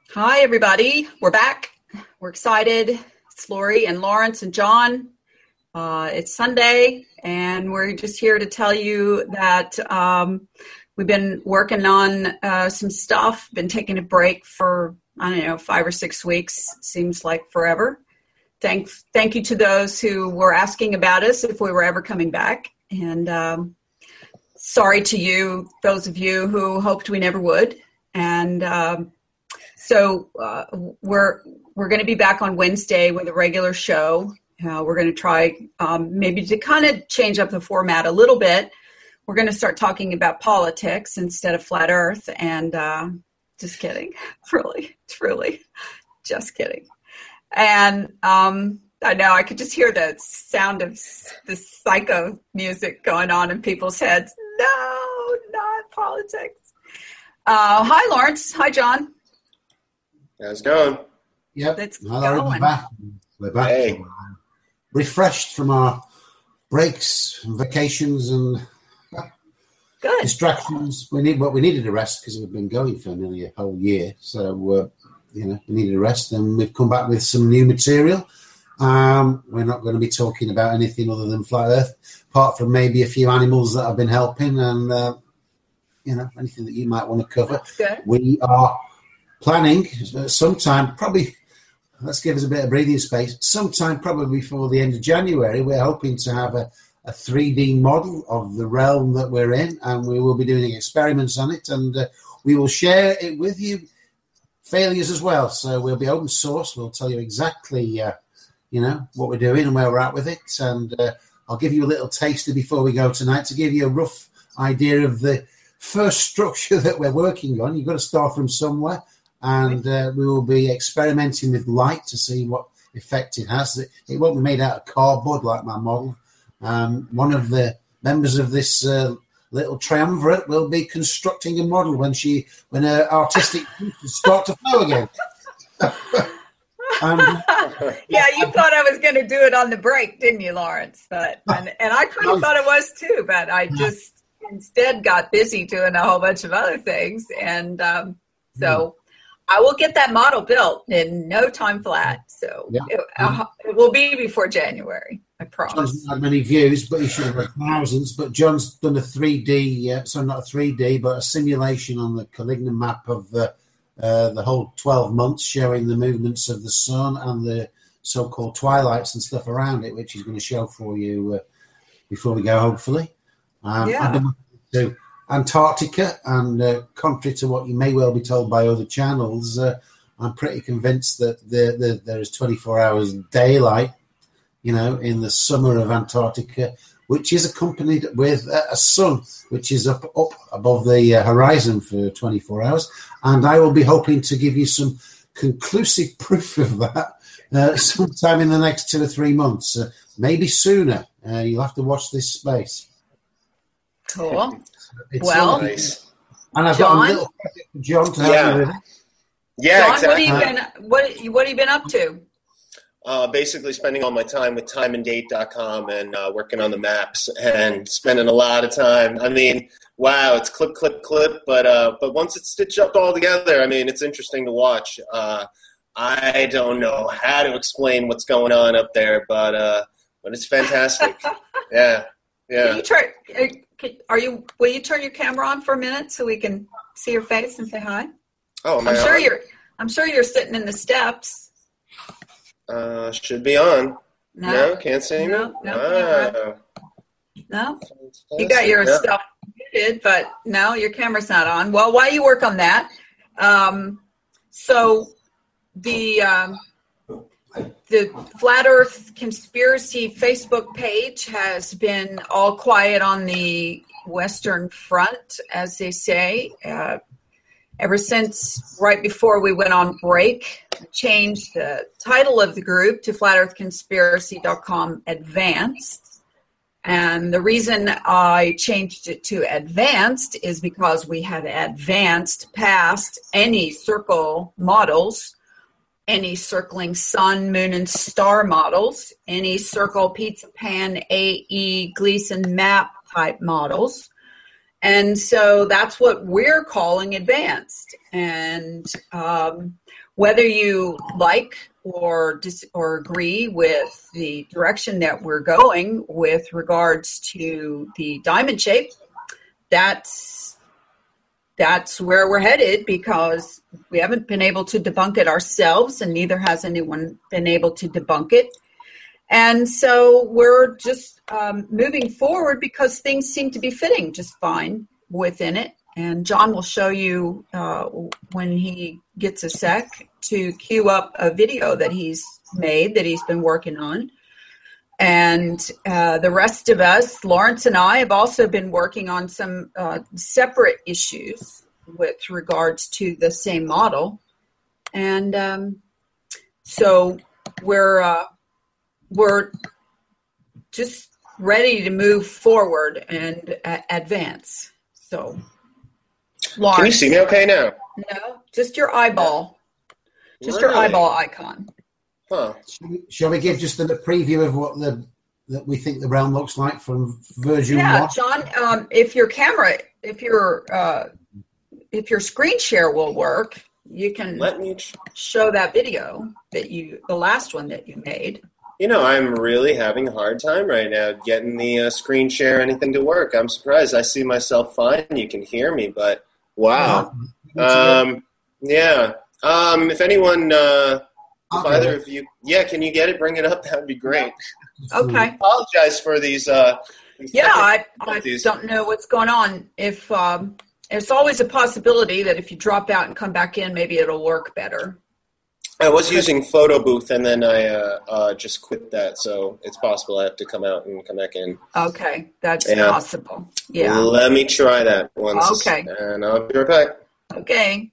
Hi, everybody. We're back. We're excited. It's Lori and Lawrence and John. It's Sunday, and we're just here to tell you that we've been working on some stuff, been taking a break for, 5 or 6 weeks. Seems like forever. Thank you to those who were asking about us if we were ever coming back. And sorry to you, those of you who hoped we never would. And so we're going to be back on Wednesday with a regular show. We're going to try maybe to kind of change up the format a little bit. We're going to start talking about politics instead of flat Earth. And just kidding, truly, just kidding. And I know I could just hear the sound of this psycho music going on in people's heads. No, not politics. Hi, Lawrence. Hi, John. How's it going? Yep. It's going. We're back. Hey. Refreshed from our breaks and vacations and Good. distractions. We needed a rest because we've been going for nearly a whole year. So, we needed a rest, and we've come back with some new material. We're not going to be talking about anything other than flat Earth, apart from maybe a few animals that I've been helping and, anything that you might want to cover. That's good. We are planning sometime, probably, let's give us a bit of breathing space, sometime probably before the end of January, we're hoping to have a 3D model of the realm that we're in, and we will be doing experiments on it, and we will share it with you, failures as well. So we'll be open source. We'll tell you exactly, what we're doing and where we're at with it, and I'll give you a little taster before we go tonight to give you a rough idea of the first structure that we're working on. You've got to start from somewhere. And we will be experimenting with light to see what effect it has. It won't be made out of cardboard like my model. One of the members of this little triumvirate will be constructing a model when her artistic juices start to flow again. Yeah, you thought I was going to do it on the break, didn't you, Lawrence? But and I kind of thought it was too, but I just instead got busy doing a whole bunch of other things, and so. I will get that model built in no time flat, so it will be before January, I promise. John's not had many views, but he should have had thousands. But John's done a 3D, so not a 3D, but a simulation on the Calignan map of the whole 12 months, showing the movements of the sun and the so-called twilights and stuff around it, which he's going to show for you before we go, hopefully. I've been to Antarctica, and contrary to what you may well be told by other channels, I'm pretty convinced that there is 24 hours daylight, in the summer of Antarctica, which is accompanied with a sun, which is up above the horizon for 24 hours. And I will be hoping to give you some conclusive proof of that sometime in the next 2 or 3 months, maybe sooner. You'll have to watch this space. Cool. It's well, nice. And I've John? got a little credit for John to help me with it. Yeah, John, exactly. what have you been up to? Basically spending all my time with timeanddate.com and working on the maps and spending a lot of time. I mean, wow, it's clip, but once it's stitched up all together, I mean, it's interesting to watch. I don't know how to explain what's going on up there, but it's fantastic. Yeah. Can you try? Will you turn your camera on for a minute so we can see your face and say hi? Oh, I'm sure you're sitting in the steps. Should be on. No, can't see me. No. You got your stuff muted, but no, your camera's not on. Well, while you work on that, so the Flat Earth Conspiracy Facebook page has been all quiet on the Western Front, as they say, ever since right before we went on break. Changed the title of the group to flatearthconspiracy.com Advanced. And the reason I changed it to Advanced is because we have advanced past any circle models, any circling sun, moon, and star models, any circle, pizza pan, AE, Gleason map type models. And so that's what we're calling advanced. And whether you like or agree with the direction that we're going with regards to the diamond shape, that's where we're headed, because we haven't been able to debunk it ourselves, and neither has anyone been able to debunk it. And so we're just moving forward because things seem to be fitting just fine within it. And John will show you when he gets a sec to queue up a video that he's made, that he's been working on. And the rest of us, Lawrence and I, have also been working on some separate issues with regards to the same model. And so we're just ready to move forward and advance. So, Lawrence. Can you see me okay now? No, just your eyeball. Just your eyeball icon. Huh. Shall we give just a preview of what that we think the realm looks like from version 1? Yeah, John, if your camera, if your screen share will work, you can Let me show that video the last one that you made. You know, I'm really having a hard time right now getting the screen share anything to work. I'm surprised. I see myself fine. You can hear me, but wow. Yeah. If anyone, if either of you, can you get it? Bring it up. That would be great. Okay. I apologize for these. I don't know what's going on. If it's always a possibility that if you drop out and come back in, maybe it'll work better. I was using Photo Booth, and then I just quit that, so it's possible I have to come out and come back in. Okay, that's possible. Yeah. Let me try that once. Okay. And I'll be right back. Okay.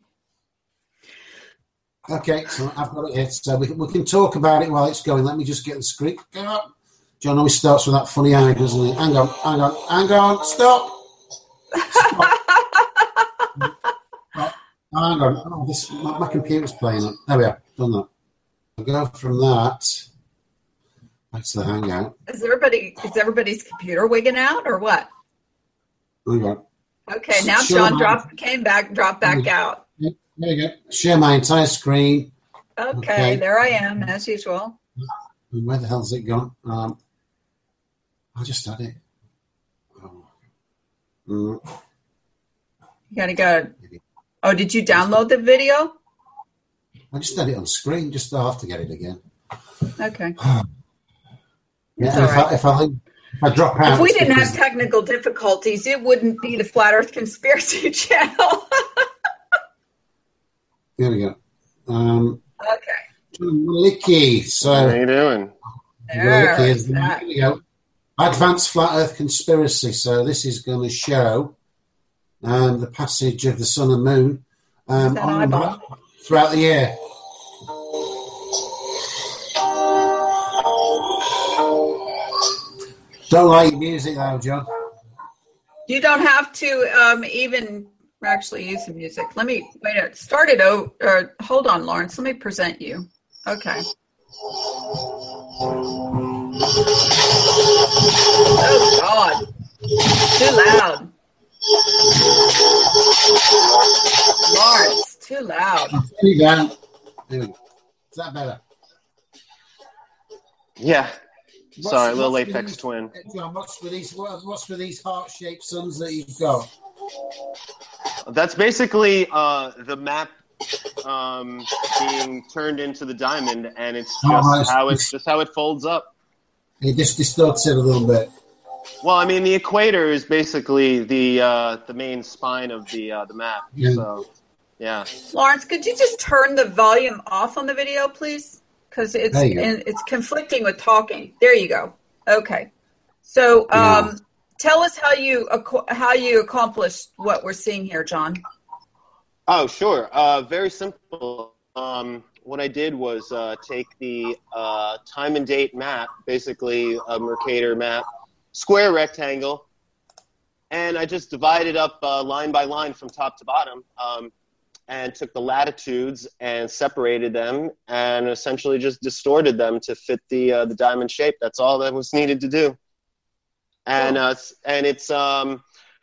Okay, so I've got it here. So we can talk about it while it's going. Let me just get the screen. Go up. John always starts with that funny eye, doesn't he? Hang on, stop. Hang on. Oh, my computer's playing up. There we are. Done that. I'll go from that back to the Hangout. Is everybody's computer wigging out or what? Hang on. Okay, now John dropped back out. There you go. Share my entire screen. Okay, there I am, as usual. And where the hell's it gone? I just had it. You gotta go. Oh, did you download the video? I just had it on screen. Just I have to get it again. Okay. Yeah. If I drop out, if we didn't have technical difficulties, it wouldn't be the Flat Earth Conspiracy Channel. There we go. Okay. Licky. So how you doing? There we go. Advanced Flat Earth Conspiracy. So this is going to show the passage of the sun and moon throughout the year. Don't like your music though, John. You don't have to even actually use the music. Let me start it over. Hold on, Lawrence. Let me present you. Okay. Oh God! Too loud. Lawrence, too loud. There you go. There we go. Is that better? Yeah. Sorry, a little Apex Twin. John, what's with these heart-shaped suns that you've got? That's basically the map being turned into the diamond, and it's just how it folds up. It just distorts it a little bit. Well, I mean, the equator is basically the main spine of the map. Yeah. So, yeah. Lawrence, could you just turn the volume off on the video, please? Because it's conflicting with talking. There you go. Okay. So tell us how you accomplished what we're seeing here, John. Oh, sure. Very simple. What I did was take the time and date map, basically a Mercator map, square rectangle, and I just divided up line by line from top to bottom, and took the latitudes and separated them and essentially just distorted them to fit the diamond shape. That's all that was needed to do. And cool. And it's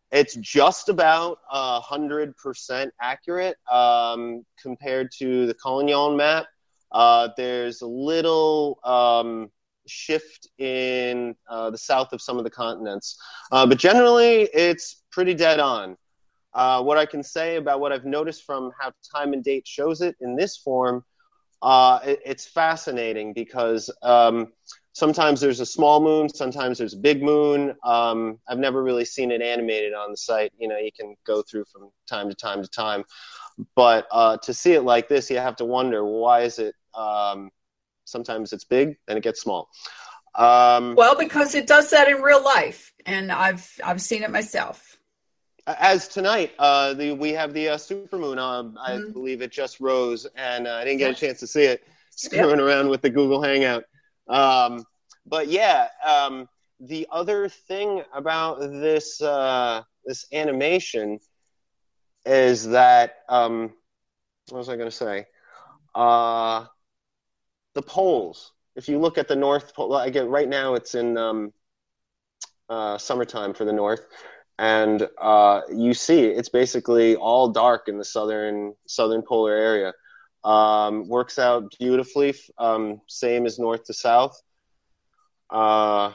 It's just about 100% accurate compared to the Collignon map. There's a little shift in the south of some of the continents. But generally, it's pretty dead on. What I can say about what I've noticed from how Time and Date shows it in this form, it's fascinating because sometimes there's a small moon, sometimes there's a big moon. I've never really seen it animated on the site. You can go through from time to time to time. But to see it like this, you have to wonder, why is it sometimes it's big and it gets small? Well, because it does that in real life, and I've seen it myself. As tonight, we have the supermoon on. I believe it just rose, and I didn't get a chance to see it screwing around with the Google Hangout. But yeah, the other thing about this this animation is that what was I going to say? The poles. If you look at the North Pole, again, right now it's in summertime for the North. And you see it's basically all dark in the southern polar area. Works out beautifully, same as north to south. And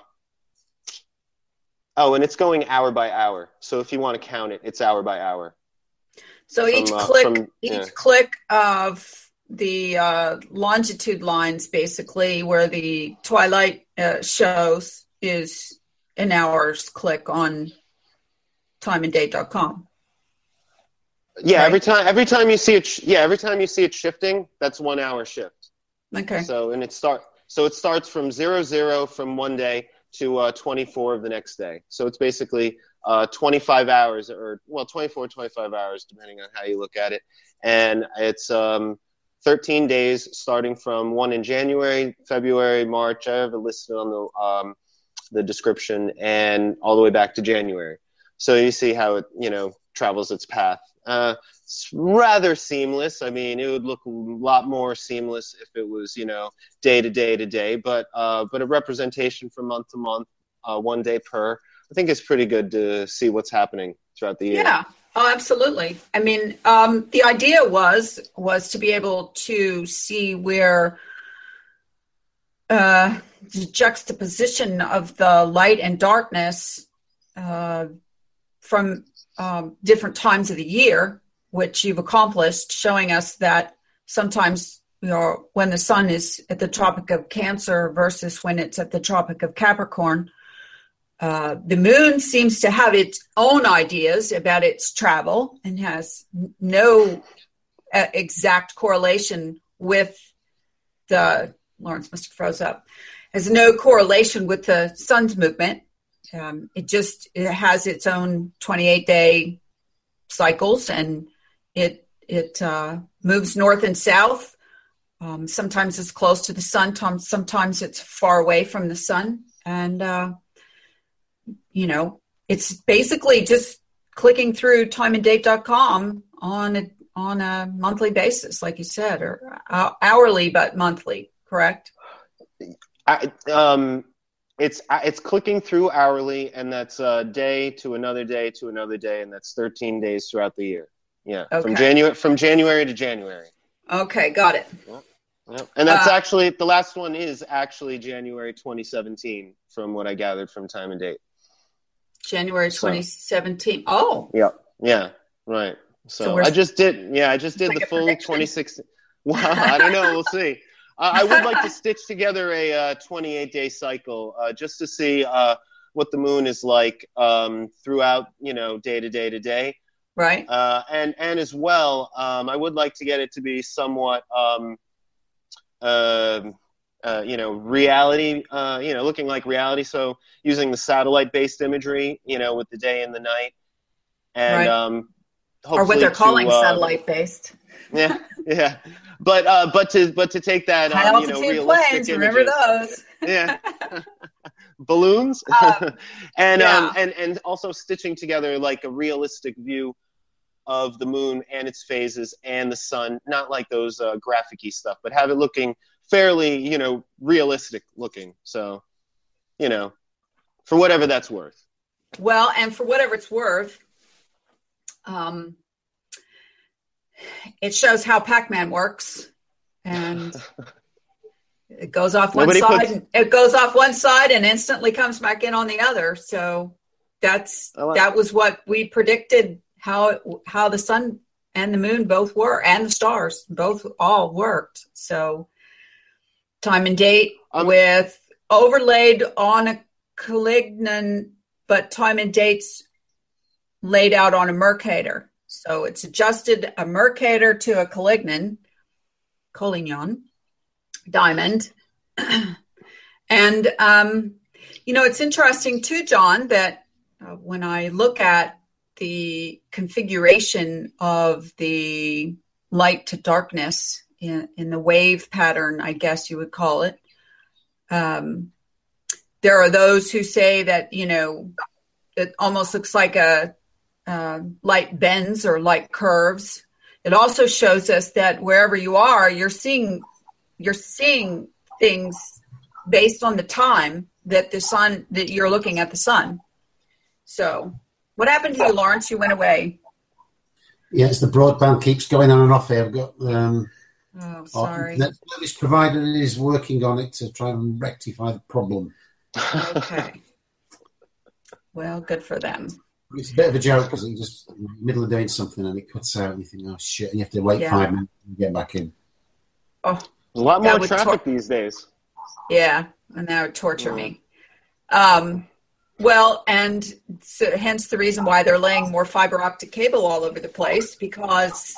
it's going hour by hour. So if you want to count it, it's hour by hour. So each click of the longitude lines, basically where the twilight shows, is an hour's click on timeanddate.com. Yeah, right? every time you see it, every time you see it shifting, that's 1 hour shift. Okay. So it starts from 00 from one day to 24 of the next day. So it's basically 25 hours, or 24, 25 hours, depending on how you look at it. And it's 13 days starting from 1 in January, February, March. I have it listed on the description, and all the way back to January. So you see how it, travels its path. It's rather seamless. I mean, it would look a lot more seamless if it was, day to day to day. But a representation from month to month, 1 day per, I think it's pretty good to see what's happening throughout the year. Yeah. Oh, absolutely. I mean, the idea was to be able to see where the juxtaposition of the light and darkness from different times of the year, which you've accomplished, showing us that sometimes, when the sun is at the Tropic of Cancer versus when it's at the Tropic of Capricorn, the moon seems to have its own ideas about its travel and has no exact correlation with Lawrence must have froze up, has no correlation with the sun's movement. It has its own 28-day cycles, and it moves north and south. Sometimes it's close to the sun, sometimes it's far away from the sun. And, it's basically just clicking through timeanddate.com on a monthly basis, like you said, or hourly, but monthly, correct? It's clicking through hourly, and that's day to another day to another day, and that's 13 days throughout the year. Yeah, okay. from January to January. Okay, got it. Yep. And that's actually, the last one is actually January 2017, from what I gathered from Time and Date. January 2017. Oh. Yeah, right. So I just did the full 2016. Wow, I don't know. We'll see. I would like to stitch together a 28-day cycle just to see what the moon is like throughout, day to day to day. Right. And as well, I would like to get it to be somewhat, reality, looking like reality. So using the satellite-based imagery, with the day and the night, and right. Or what they're calling satellite-based. Yeah. But to take that, high altitude planes, remember those? Yeah. Balloons, and also stitching together like a realistic view of the moon and its phases and the sun, not like those graphic-y stuff, but have it looking fairly, realistic looking. So, for whatever that's worth. Well, and for whatever it's worth, it shows how Pac-Man works, and it goes off one side. It goes off one side and instantly comes back in on the other. So that was what we predicted, how the sun and the moon both were, and the stars both all worked. So time and date with overlaid on a Calignan, but time and dates laid out on a Mercator. So it's adjusted a Mercator to a Calignan diamond. And, it's interesting too, John, that when I look at the configuration of the light to darkness in the wave pattern, I guess you would call it, there are those who say that, it almost looks like a light bends or light curves. It also shows us that wherever you are, you're seeing things based on the time that you're looking at the sun. So what happened to you, Lawrence? You went away. Yes, the broadband keeps going on and off here. I've got sorry. The service provider is working on it to try and rectify the problem. Okay. Well, good for them. It's a bit of a joke because you just in the middle of doing something and it cuts out and you think, oh shit, and you have to wait 5 minutes and get back in. Oh, there's a lot more traffic these days. Yeah, and that would torture me. Well, and so hence the reason why they're laying more fiber optic cable all over the place because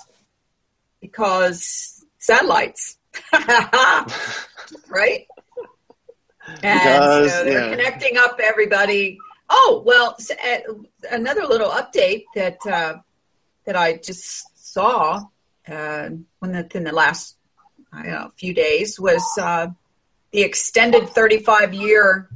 satellites, right? And so they're connecting up everybody. Oh, well, another little update that I just saw within the last few days was the extended 35-year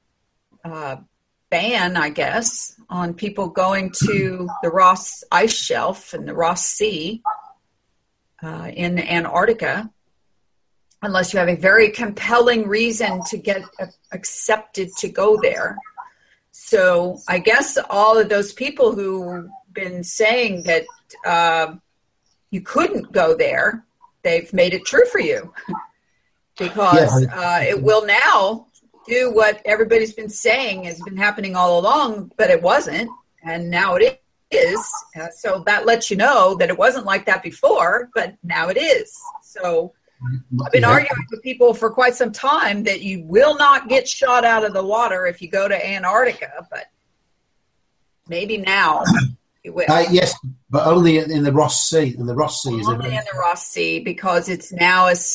ban, I guess, on people going to the Ross Ice Shelf and the Ross Sea in Antarctica, unless you have a very compelling reason to get accepted to go there. So I guess all of those people who've been saying that you couldn't go there, they've made it true for you because it will now do what everybody's been saying has been happening all along, but it wasn't, and now it is. So that lets you know that it wasn't like that before, but now it is. So I've been arguing with people for quite some time that you will not get shot out of the water if you go to Antarctica, but maybe now you will. Yes, but only in the Ross Sea. And the Ross Sea is only in the Ross Sea because it's now a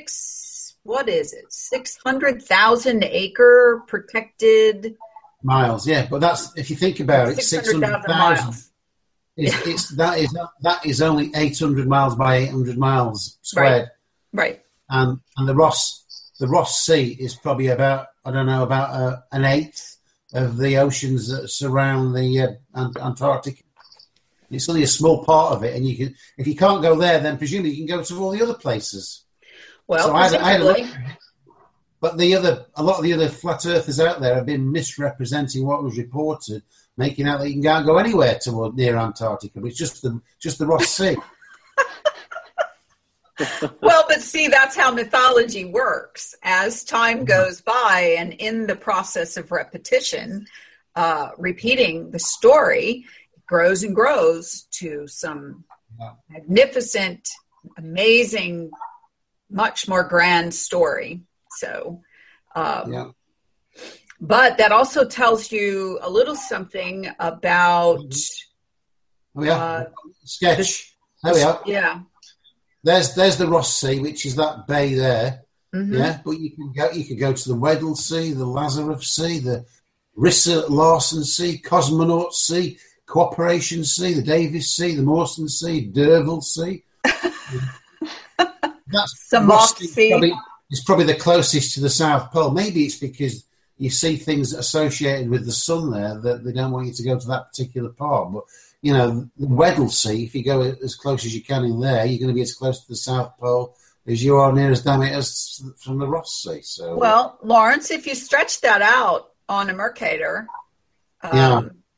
600,000 acre protected miles. Yeah, but that's if you think about it, 600,000 miles. That is only 800 miles by 800 miles squared. Right. And the Ross Sea is probably about an eighth of the oceans that surround the Antarctica. It's only a small part of it, and if you can't go there, then presumably you can go to all the other places. Well, so but a lot of the other flat earthers out there have been misrepresenting what was reported, making out that you can't go anywhere toward near Antarctica, but it's just the Ross Sea. Well, but see, that's how mythology works. As time goes by and in the process of repetition, repeating the story, it grows and grows to some magnificent, amazing, much more grand story. So, but that also tells you a little something about sketch. There we are. Yeah. There's the Ross Sea, which is that bay there. Mm-hmm. Yeah, but you can go to the Weddell Sea, the Lazarus Sea, the Rissa Larsen Sea, Cosmonaut Sea, Cooperation Sea, the Davis Sea, the Mawson Sea, D'Urville Sea. That's Ross Sea. It's probably the closest to the South Pole. Maybe it's because you see things associated with the sun there that they don't want you to go to that particular part. But the Weddell Sea, if you go as close as you can in there, you're going to be as close to the South Pole as you are near as damn it as from the Ross Sea. So, well, Lawrence, if you stretch that out on a Mercator,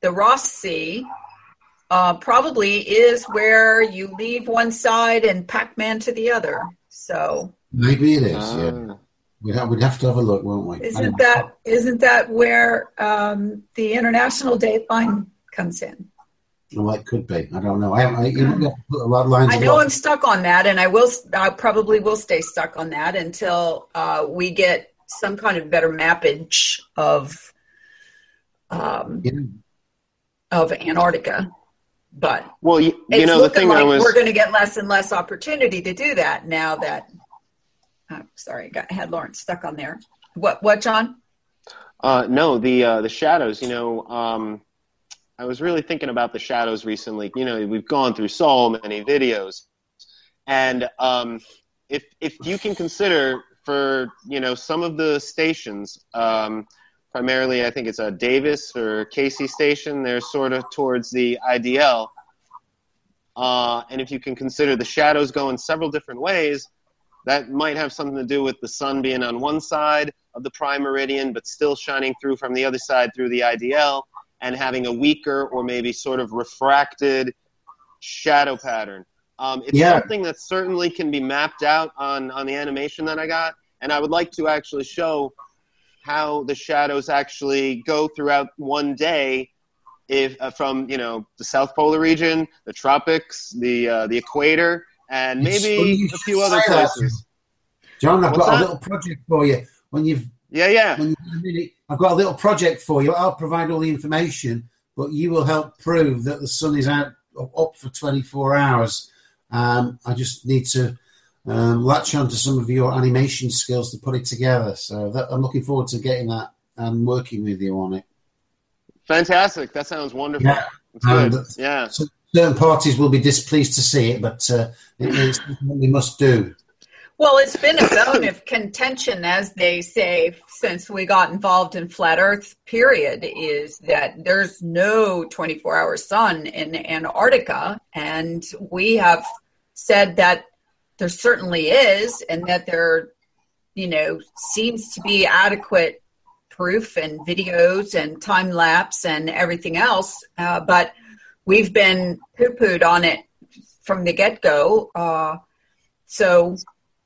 the Ross Sea probably is where you leave one side and Pac-Man to the other. So maybe it is. Yeah, we'd have to have a look, won't we? Isn't that where the international dateline comes in? Well, it could be. I don't know. I know I'm stuck on that, and I probably will stay stuck on that until we get some kind of better mappage of Antarctica. But the thing like we're going to get less and less opportunity to do that now that. Sorry, I had Lawrence stuck on there. What, John? No, the shadows. I was really thinking about the shadows recently. We've gone through so many videos, and if you can consider for some of the stations, primarily I think it's a Davis or Casey station. They're sort of towards the IDL, and if you can consider the shadows going several different ways, that might have something to do with the sun being on one side of the prime meridian, but still shining through from the other side through the IDL, and having a weaker or maybe sort of refracted shadow pattern. It's something that certainly can be mapped out on the animation that I got, and I would like to actually show how the shadows actually go throughout one day from the South Polar region, the tropics, the equator, and maybe a few other places. John, I've got a little project for you. When you've I've got a little project for you. I'll provide all the information, but you will help prove that the sun is up for 24 hours. I just need to latch on to some of your animation skills to put it together. So I'm looking forward to getting that and working with you on it. Fantastic. That sounds wonderful. Yeah. It's good. So certain parties will be displeased to see it, but it's something we must do. Well, it's been a bone of contention, as they say, since we got involved in Flat Earth, period, is that there's no 24-hour sun in Antarctica. And we have said that there certainly is, and that there, seems to be adequate proof and videos and time lapse and everything else. But we've been poo-pooed on it from the get-go. So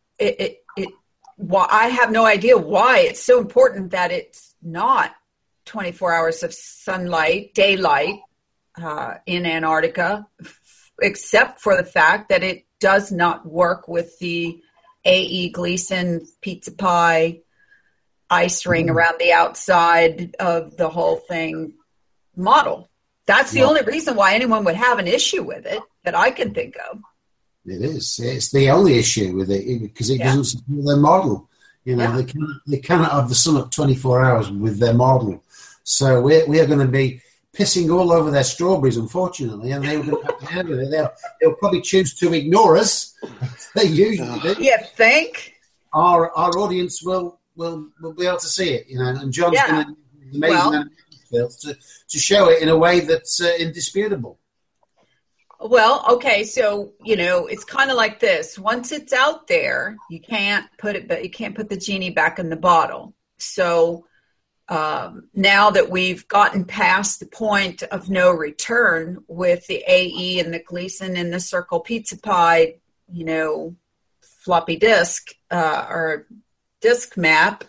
I have no idea why it's so important that it's not 24 hours of sunlight, daylight in Antarctica, except for the fact that it does not work with the A.E. Gleason pizza pie ice ring around the outside of the whole thing model. That's the only reason why anyone would have an issue with it that I can think of. It is. It's the only issue with it because it doesn't support their model. They cannot have the sun up 24 hours with their model. So we are going to be pissing all over their strawberries, unfortunately, and they were going to have to handle it. They'll probably choose to ignore us. They usually do. You think? Our audience will be able to see it, and John's going to do amazing skills to show it in a way that's indisputable. Well, okay, so it's kind of like this. Once it's out there, you can't put the genie back in the bottle. So now that we've gotten past the point of no return with the AE and the Gleason and the Circle Pizza Pie, floppy disk or disk map,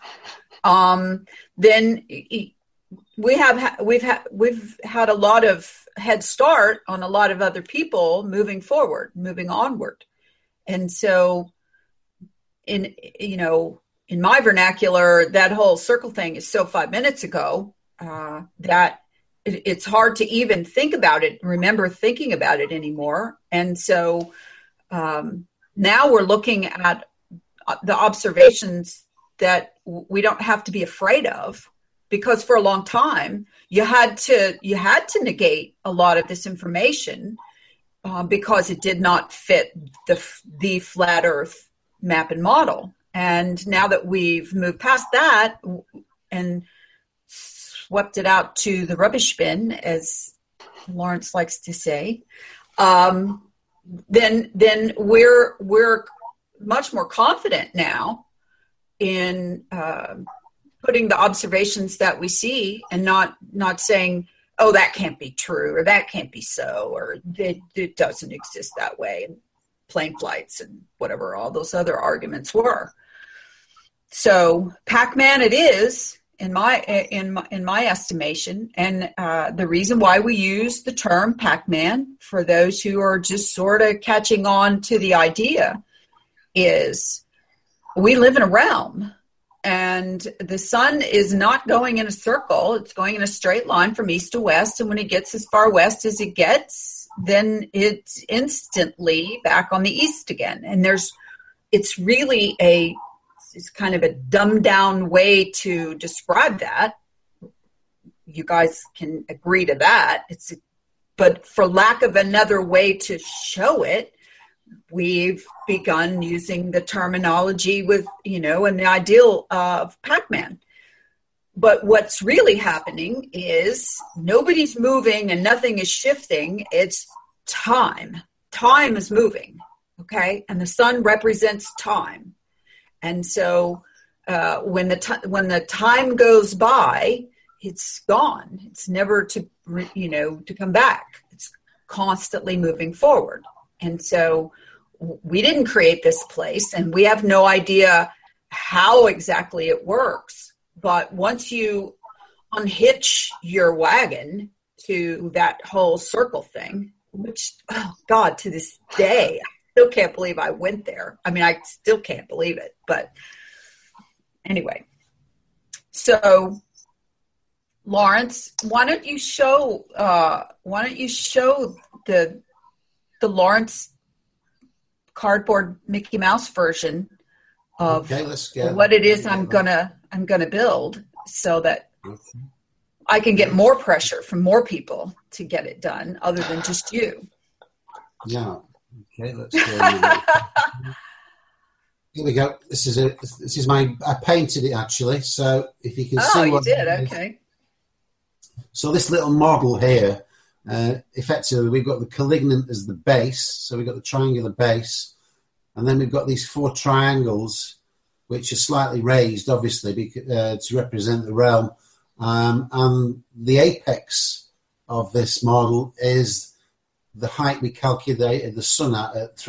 then we've had a lot of head start on a lot of other people moving onward. And so in my vernacular, that whole circle thing is so 5 minutes ago that it's hard to even think about it, remember thinking about it anymore. And so now we're looking at the observations that we don't have to be afraid of, because for a long time you had to negate a lot of this information because it did not fit the flat Earth map and model. And now that we've moved past that and swept it out to the rubbish bin, as Lawrence likes to say, then we're much more confident now in putting the observations that we see and not saying, oh, that can't be true, or that can't be so, or it doesn't exist that way, and plane flights and whatever all those other arguments were. So Pac-Man it is, in my estimation, and the reason why we use the term Pac-Man for those who are just sort of catching on to the idea is we live in a realm, and the sun is not going in a circle. It's going in a straight line from east to west, and when it gets as far west as it gets, then it's instantly back on the east again. And it's really it's kind of a dumbed down way to describe that. You guys can agree to that. But for lack of another way to show it, we've begun using the terminology with, and the ideal of Pac-Man. But what's really happening is nobody's moving and nothing is shifting. It's time. Time is moving, okay? And the sun represents time. And so when the time goes by, it's gone. It's never to come back. It's constantly moving forward. And so we didn't create this place, and we have no idea how exactly it works. But once you unhitch your wagon to that whole circle thing, which, oh God, to this day, I still can't believe I went there. I mean, I still can't believe it. But anyway, so Lawrence, why don't you show the Lawrence cardboard Mickey Mouse version of what it is I'm gonna build, so that I can get more pressure from more people to get it done, other than just you. Yeah. Okay. Let's go. Here we go. This is I painted it actually. So if you can see. Oh, you did. Okay. So this little model here. Effectively, we've got the Calignan as the base, so we've got the triangular base, and then we've got these 4 triangles, which are slightly raised, obviously, to represent the realm. And the apex of this model is the height we calculated the sun at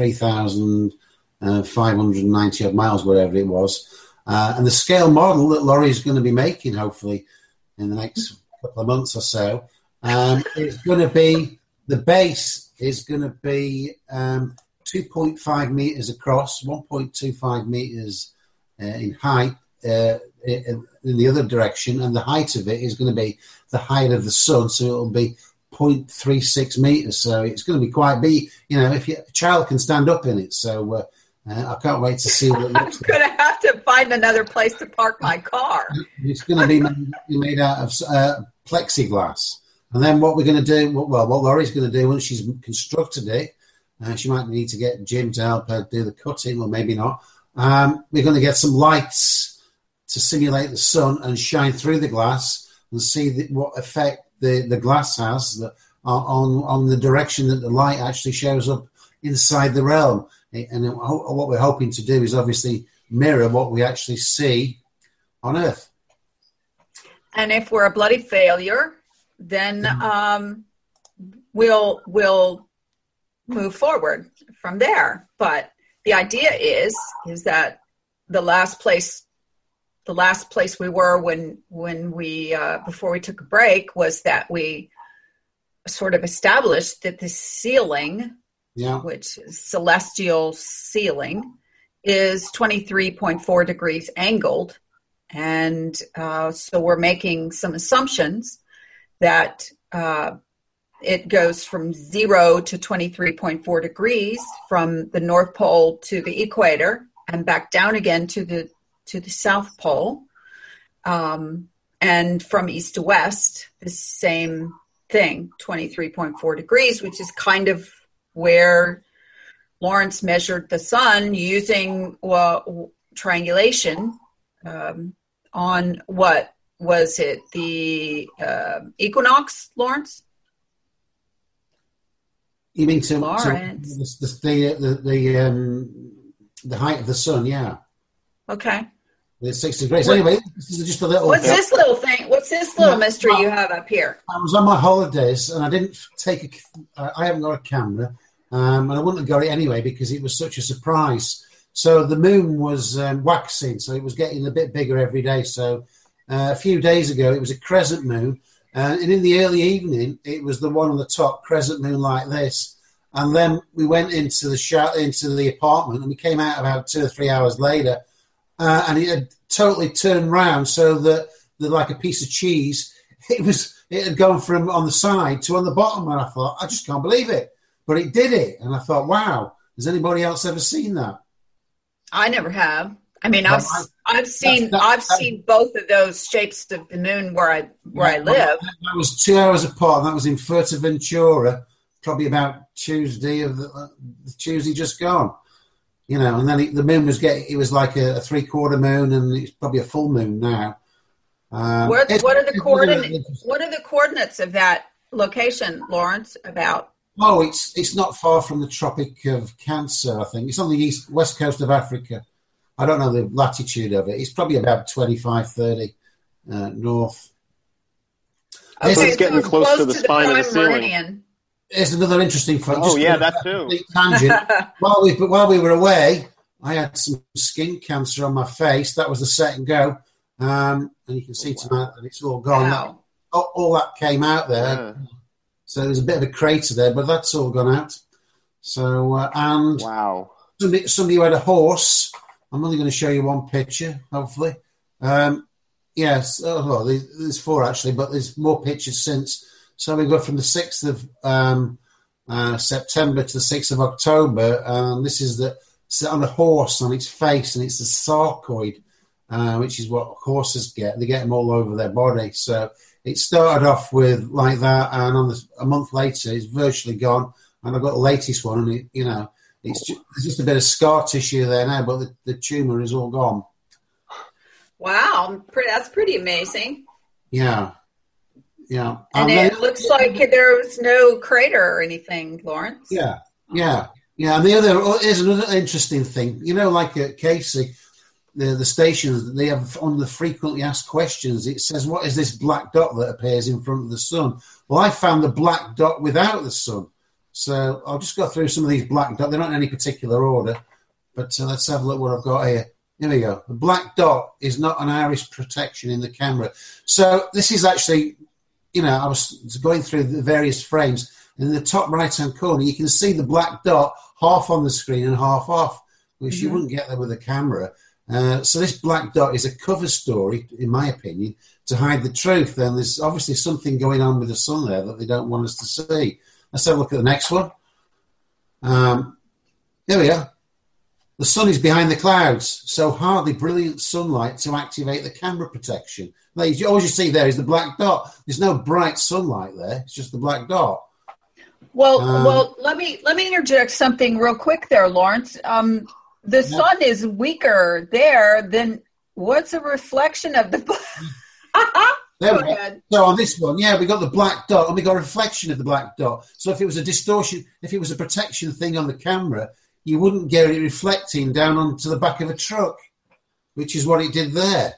3,590 odd miles, whatever it was. And the scale model that Laurie's going to be making, hopefully, in the next couple of months or so, it's going to be, the base is going to be 2.5 meters across, 1.25 meters in height in the other direction, and the height of it is going to be the height of the sun, so it'll be 0.36 meters. So it's going to be quite big, if a child can stand up in it. So I can't wait to see what it looks like. I'm going to have to find another place to park my car. It's going to be made out of plexiglass. And then what we're going to do, what Laurie's going to do once she's constructed it, she might need to get Jim to help her do the cutting, or maybe not. We're going to get some lights to simulate the sun and shine through the glass and see what effect the glass has on the direction that the light actually shows up inside the realm. And what we're hoping to do is obviously mirror what we actually see on Earth. And if we're a bloody failure, then we'll move forward from there. But the idea is that the last place we were when we before we took a break was that we sort of established that the ceiling, which is celestial ceiling, is 23.4 degrees angled. And so we're making some assumptions that it goes from 0 to 23.4 degrees from the North Pole to the equator and back down again to the South Pole. And from east to west, the same thing, 23.4 degrees, which is kind of where Lawrence measured the sun using triangulation on what was it, the equinox, Lawrence? You mean Lawrence? The height of the sun? Yeah. Okay. It's 6 degrees. Anyway, this is just a little. What's this little thing? What's What's this little mystery you have up here? I was on my holidays and I didn't I haven't got a camera, and I wouldn't have got it anyway because it was such a surprise. So the moon was waxing, so it was getting a bit bigger every day. So a few days ago, it was a crescent moon, and in the early evening, it was the one on the top, crescent moon like this. And then we went into the apartment, and we came out about 2 or 3 hours later, and it had totally turned round so that like a piece of cheese, it had gone from on the side to on the bottom, and I thought, I just can't believe it. But it did it, and I thought, wow, has anybody else ever seen that? I never have. I mean, I've seen both of those shapes of the moon where I live. That was 2 hours apart, and that was in Fuerteventura, probably about Tuesday just gone. And then the moon it was like a 3/4 moon, and it's probably a full moon now. What are the coordinates of that location, Lawrence? About? Oh, it's not far from the Tropic of Cancer, I think. It's on the west coast of Africa. I don't know the latitude of it. It's probably about 25, 30 north. Okay, so it's getting close to the spine of the ceiling. Meridian. Here's another interesting fact. Oh, yeah, that too. Tangent. While we were away, I had some skin cancer on my face. That was the second go. And you can see tonight that it's all gone. Wow. All that came out there. Yeah. So there's a bit of a crater there, but that's all gone out. So, and wow. Somebody who had a horse. I'm only going to show you one picture, hopefully. Yes, well, there's 4 actually, but there's more pictures since. So we go from the 6th of September to the 6th of October. This is on a horse on its face, and it's a sarcoid, which is what horses get. They get them all over their body. So it started off with like that, and a month later, it's virtually gone. And I've got the latest one, and there's just a bit of scar tissue there now, but the tumour is all gone. Wow, that's pretty amazing. Yeah. Yeah. And it looks like there was no crater or anything, Lawrence. Yeah. And here's another interesting thing. Like at Casey, the stations, they have on the frequently asked questions, it says, what is this black dot that appears in front of the sun? Well, I found the black dot without the sun. So I'll just go through some of these black dots. They're not in any particular order, but let's have a look what I've got here. Here we go. The black dot is not an iris protection in the camera. So this is actually, I was going through the various frames. In the top right-hand corner, you can see the black dot half on the screen and half off, which you wouldn't get there with a camera. So this black dot is a cover story, in my opinion, to hide the truth. And there's obviously something going on with the sun there that they don't want us to see. Let's have a look at the next one. There we are. The sun is behind the clouds, so hardly brilliant sunlight to activate the camera protection. All you see there is the black dot. There's no bright sunlight there. It's just the black dot. Well, let me interject something real quick there, Lawrence. The sun is weaker there than what's a reflection of the. Go ahead. So on this one, we got the black dot, and we got a reflection of the black dot. So if it was a distortion, if it was a protection thing on the camera, you wouldn't get it reflecting down onto the back of a truck, which is what it did there.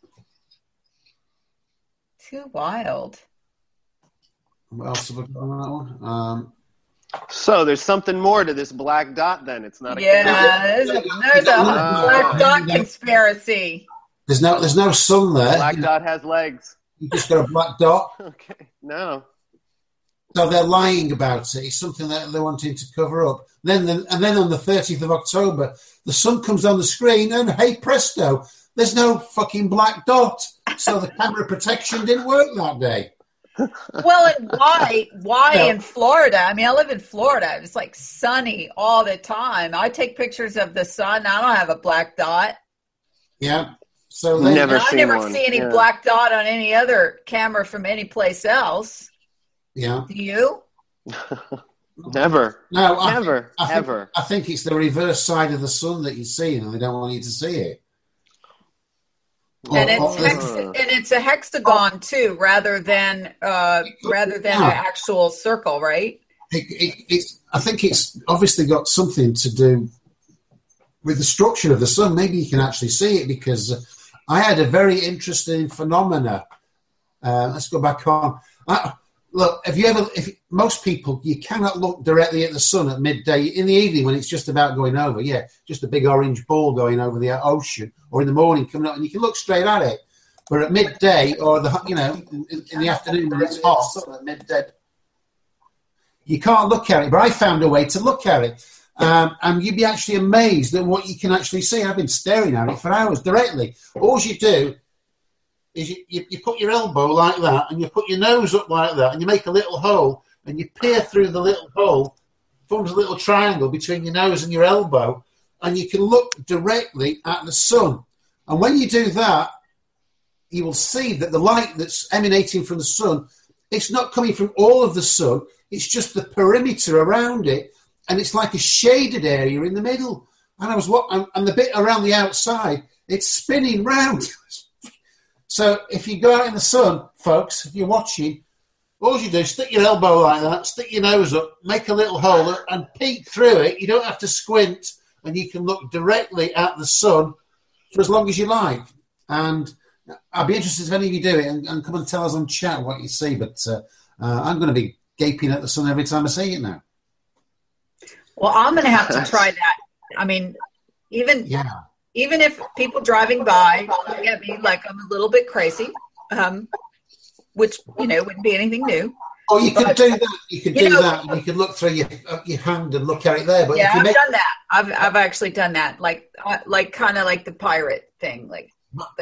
Too wild. What else have I got on that one? So there's something more to this black dot then. It's not a there's a black dot conspiracy. There's no sun there. Black dot has legs. You just got a black dot. Okay. No. So they're lying about it. It's something that they're wanting to cover up. And then on the 30th of October, the sun comes on the screen, and hey presto, there's no fucking black dot. So the camera protection didn't work that day. Well, and why in Florida? I mean, I live in Florida. It's like sunny all the time. I take pictures of the sun. I don't have a black dot. Yeah. So I never see any black dot on any other camera from any place else. Yeah. Do you? Never. No, never. Ever. I think it's the reverse side of the sun that you see, and they don't want you to see it. And it's a hexagon too, rather than an actual circle, right? I think it's obviously got something to do with the structure of the sun. Maybe you can actually see it, because I had a very interesting phenomena Let's go back on. Look, most people, you cannot look directly at the sun at midday. In the evening when it's just about going over, just a big orange ball going over the ocean, or in the morning coming up, and you can look straight at it. But at midday or in the afternoon when it's hot, at midday, you can't look at it. But I found a way to look at it. And you'd be actually amazed at what you can actually see. I've been staring at it for hours directly. All you do is you put your elbow like that, and you put your nose up like that, and you make a little hole, and you peer through the little hole, forms a little triangle between your nose and your elbow, and you can look directly at the sun. And when you do that, you will see that the light that's emanating from the sun, it's not coming from all of the sun, it's just the perimeter around it, and it's like a shaded area in the middle. And the bit around the outside, it's spinning round. So if you go out in the sun, folks, if you're watching, all you do, stick your elbow like that, stick your nose up, make a little hole and peek through it. You don't have to squint, and you can look directly at the sun for as long as you like. And I'd be interested if any of you do it and come and tell us on chat what you see. But I'm going to be gaping at the sun every time I see it now. Well, I'm going to have to try that. I mean, even if people driving by look at me like I'm a little bit crazy, which, wouldn't be anything new. Oh, you could do that. You could do that. And you could look through your hand and look at it there. But yeah, I've done that. I've actually done that, like kind of like the pirate thing, like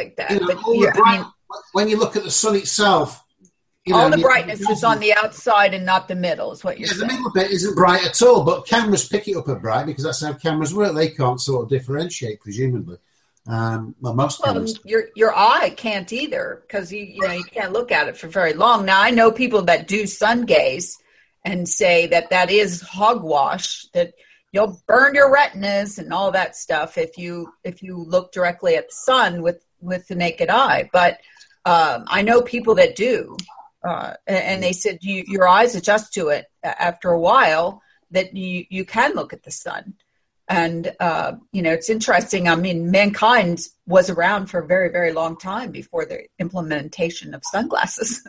that. When you look at the sun itself, all the brightness is on the outside and not the middle, is what you're saying. The middle bit isn't bright at all, but cameras pick it up at bright because that's how cameras work. They can't sort of differentiate, presumably. Most cameras. Your eye can't either because you can't look at it for very long. Now I know people that do sun gaze and say that is hogwash, that you'll burn your retinas and all that stuff if you look directly at the sun with the naked eye. But I know people that do. And they said your eyes adjust to it after a while, that you can look at the sun. And, it's interesting. I mean, mankind was around for a very, very long time before the implementation of sunglasses,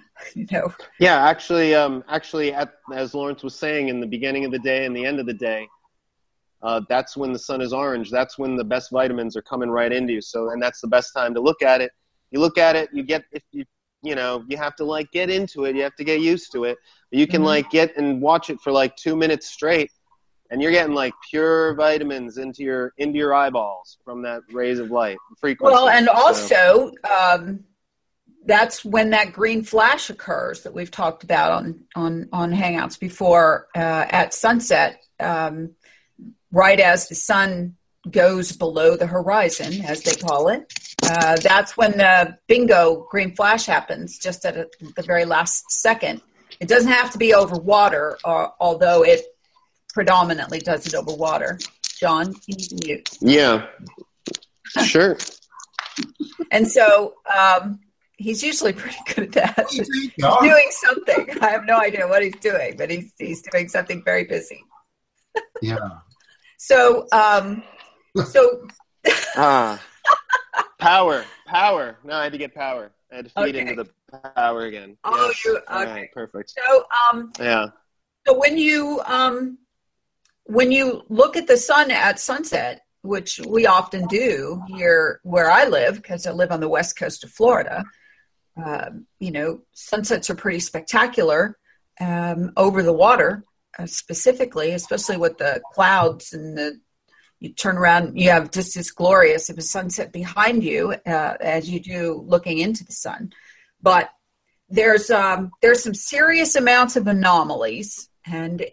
Yeah, actually, as Lawrence was saying, in the beginning of the day and the end of the day, that's when the sun is orange. That's when the best vitamins are coming right into you. So, and that's the best time to look at it. You look at it, you have to get into it. You have to get used to it. You can get and watch it for 2 minutes straight, and you're getting pure vitamins into your eyeballs from that rays of light frequency. Well, and also that's when that green flash occurs that we've talked about on Hangouts before at sunset, right as the sun goes below the horizon, as they call it. That's when the bingo green flash happens, just at the very last second. It doesn't have to be over water, although it predominantly does it over water. John, you can mute. Yeah, sure. And so he's usually pretty good at that. He's doing something. I have no idea what he's doing, but he's doing something very busy. Yeah. So, Power. No, I had to get power. I had to feed into the power again. Oh, yes. you okay? All right, perfect. So, yeah. So when you look at the sun at sunset, which we often do here where I live, because I live on the west coast of Florida, sunsets are pretty spectacular over the water, specifically, especially with the clouds and you turn around, you have just as glorious of a sunset behind you as you do looking into the sun. But there's some serious amounts of anomalies, and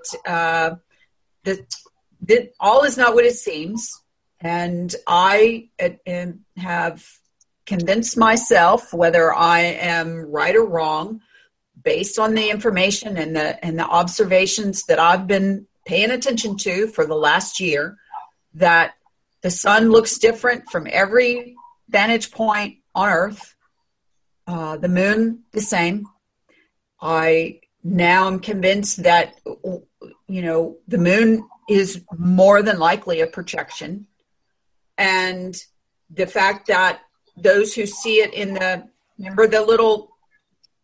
all is not what it seems. And I have convinced myself, whether I am right or wrong, based on the information and the observations that I've been paying attention to for the last year, that the sun looks different from every vantage point on Earth. The moon, the same. I now am convinced that, the moon is more than likely a projection. And the fact that those who see it remember the little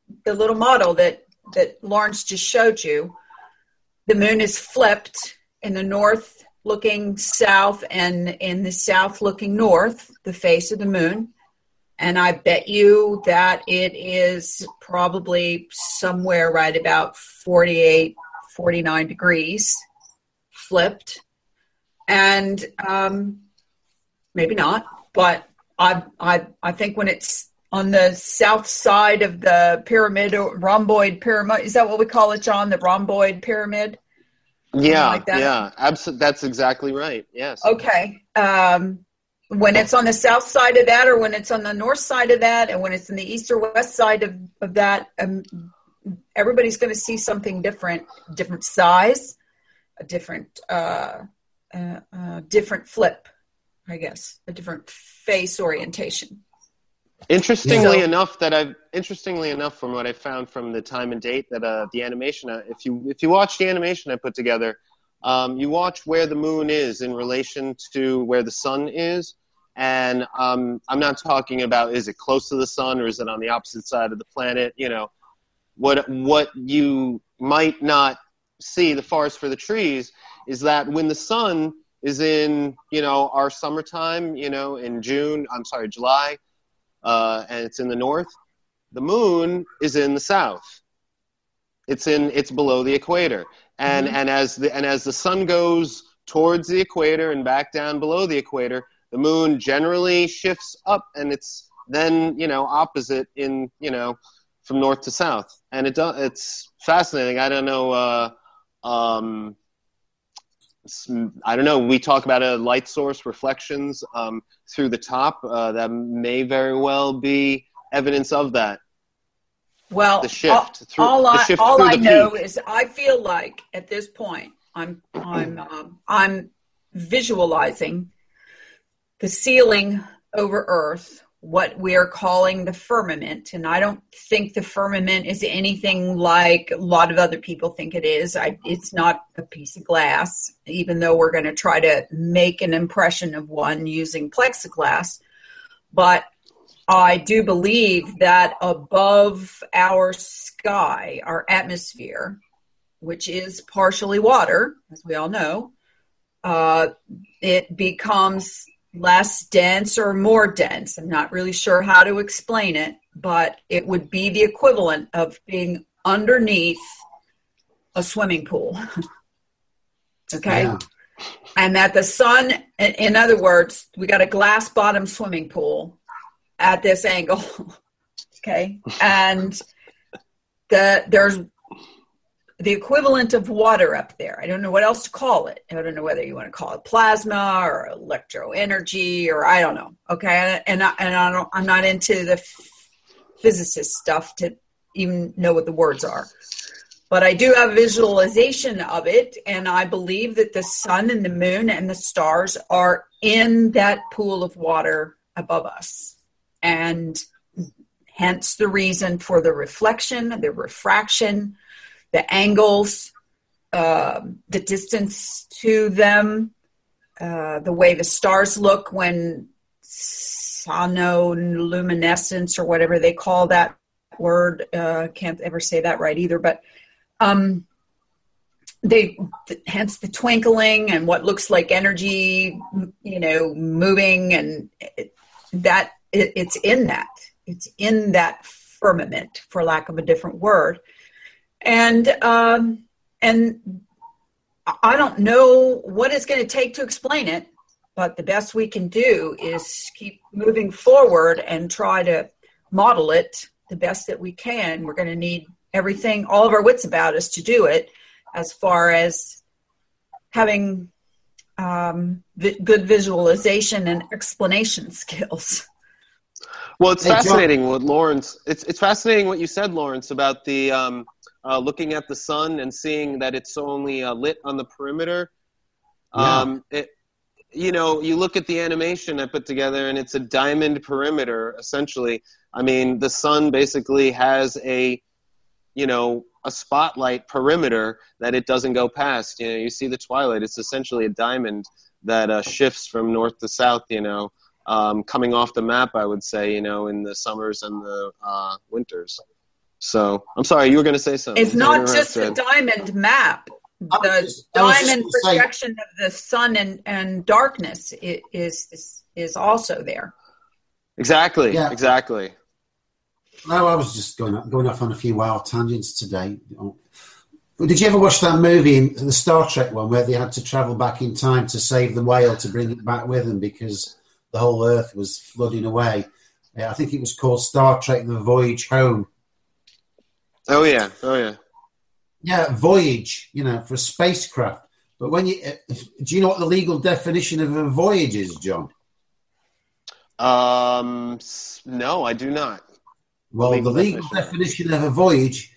the little model that Lawrence just showed you, the moon is flipped in the north looking south and in the south looking north, the face of the moon. And I bet you that it is probably somewhere right about 48, 49 degrees flipped. And maybe not, but I think when it's on the south side of the pyramid, or rhomboid pyramid, is that what we call it, John? The rhomboid pyramid? Yeah, like that? yeah, absolutely. That's exactly right. Yes. Okay. When it's on the south side of that, or when it's on the north side of that, and when it's in the east or west side of that, everybody's going to see something different size, a different flip, I guess, a different face orientation. Interestingly enough, from what I found from the time and date that the animation, if you watch the animation I put together, you watch where the moon is in relation to where the sun is, and I'm not talking about is it close to the sun or is it on the opposite side of the planet. You know, what you might not see, the forest for the trees, is that when the sun is in, our summertime, in July, and it's in the north, the moon is in the south. It's below the equator. And as the sun goes towards the equator and back down below the equator, the moon generally shifts up, and it's then opposite in from north to south. And it's fascinating. I don't know. I don't know. We talk about a light source reflections through the top. That may very well be evidence of that. Well, the shift all I know is I feel like at this point I'm visualizing the ceiling over Earth, what we are calling the firmament, and I don't think the firmament is anything like a lot of other people think it is. It's not a piece of glass, even though we're going to try to make an impression of one using plexiglass, but I do believe that above our sky, our atmosphere, which is partially water, as we all know, it becomes less dense or more dense. I'm not really sure how to explain it, but it would be the equivalent of being underneath a swimming pool. Okay? Yeah. And that the sun, in other words, we got a glass bottom swimming pool at this angle, okay? And there's the equivalent of water up there. I don't know what else to call it. I don't know whether you want to call it plasma or electro energy, or I don't know, okay? And I'm not into the physicist stuff to even know what the words are. But I do have visualization of it, and I believe that the sun and the moon and the stars are in that pool of water above us. And hence the reason for the reflection, the refraction, the angles, the distance to them, the way the stars look when sonoluminescence or whatever they call that word. Can't ever say that right either, but hence the twinkling and what looks like energy, moving, and it's in that. It's in that firmament, for lack of a different word. And I don't know what it's going to take to explain it, but the best we can do is keep moving forward and try to model it the best that we can. We're going to need everything, all of our wits about us to do it, as far as having good visualization and explanation skills. Well, it's fascinating what Lawrence. It's fascinating what you said, Lawrence, about the looking at the sun and seeing that it's only lit on the perimeter. Yeah. You look at the animation I put together, and it's a diamond perimeter essentially. I mean, the sun basically has a spotlight perimeter that it doesn't go past. You see the twilight; it's essentially a diamond that shifts from north to south. Coming off the map, I would say, in the summers and the winters. So I'm sorry, you were going to say something. It's not just a diamond map. The diamond projection of the sun and darkness is also there. Exactly. Yeah. Exactly. No, I was just going off on a few wild tangents today. Did you ever watch that movie, the Star Trek one, where they had to travel back in time to save the whale to bring it back with them because the whole Earth was flooding away? I think it was called Star Trek: The Voyage Home. Oh yeah. Yeah, voyage, for a spacecraft. But do you know what the legal definition of a voyage is, John? No, I do not. Well, the legal definition of a voyage,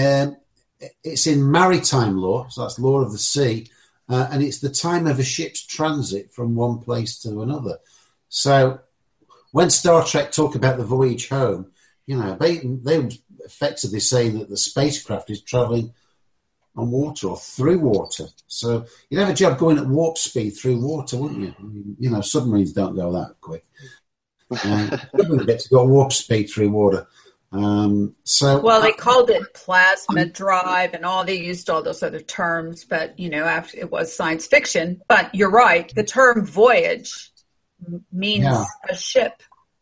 it's in maritime law, so that's law of the sea, and it's the time of a ship's transit from one place to another. So when Star Trek talk about the voyage home, they would effectively saying that the spacecraft is traveling on water or through water. So you'd have a job going at warp speed through water, wouldn't you? I mean, submarines don't go that quick. Submarines get to go warp speed through water. Well, they called it plasma drive and they used all those other terms, but after it was science fiction. But you're right, the term voyage means a ship.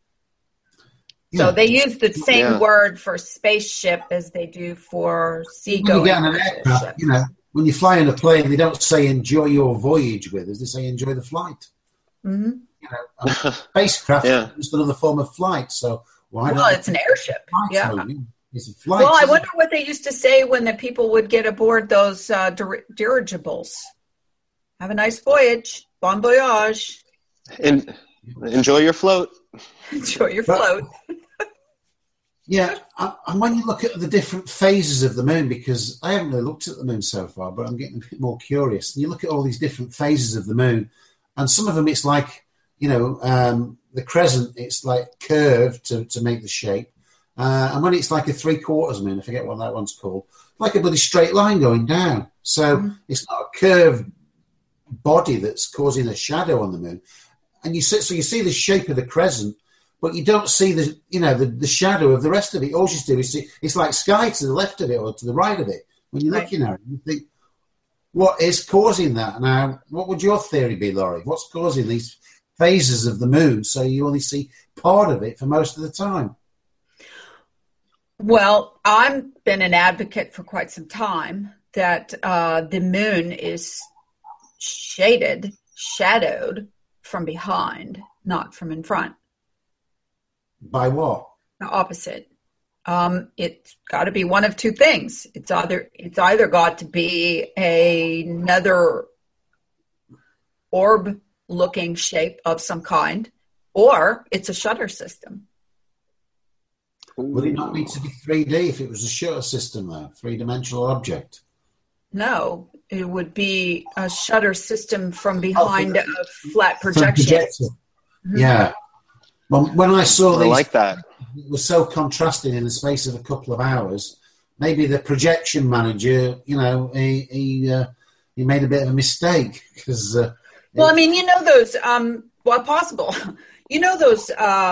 So they use the same word for spaceship as they do for seagoing. When you get on an aircraft, when you fly in a plane, they don't say enjoy your voyage with us, they say enjoy the flight. Mm-hmm. Spacecraft is just another form of flight, so it's an airship. Yeah. It's a flight. Well, I wonder what they used to say when the people would get aboard those dirigibles. Have a nice voyage. Bon voyage. And enjoy your float. Enjoy your float. Yeah, and when you look at the different phases of the moon, because I haven't really looked at the moon so far, but I'm getting a bit more curious. And you look at all these different phases of the moon, and some of them it's like, the crescent, it's like curved to make the shape. And when it's like a 3/4 moon, I forget what that one's called, like a bloody straight line going down. So it's not a curved body that's causing a shadow on the moon. And you see the shape of the crescent, but you don't see the shadow of the rest of it. All you do is see it's like sky to the left of it or to the right of it. When you're looking at it, you think, what is causing that? Now, what would your theory be, Laurie? What's causing these phases of the moon so you only see part of it for most of the time? Well, I've been an advocate for quite some time that the moon is shadowed from behind, not from in front. By what? The opposite. It's got to be one of two things. It's either got to be another orb-looking shape of some kind, or it's a shutter system. Would it not need to be 3D if it was a shutter system, though? Three-dimensional object? No, it would be a shutter system from behind a flat projection. Mm-hmm. Yeah. Well, when I saw these, I like that. It was so contrasting in the space of a couple of hours. Maybe the projection manager, he made a bit of a mistake because. Well, I mean, those. Possible. Those.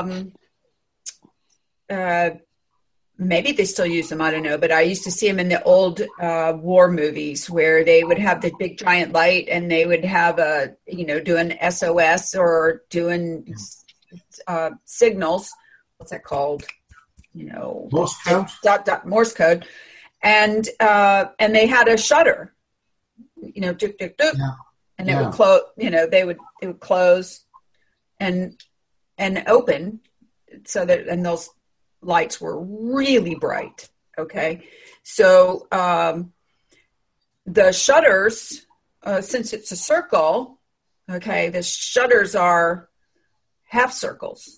Maybe they still use them. I don't know, but I used to see them in the old war movies where they would have the big giant light and they would have doing SOS or doing signals. What's that called? Morse code. Morse code, and they had a shutter. Duk, duk, duk, yeah. And it would close. It would close and open, so that those lights were really bright. Okay, so the shutters, since it's a circle, okay, the shutters are half circles.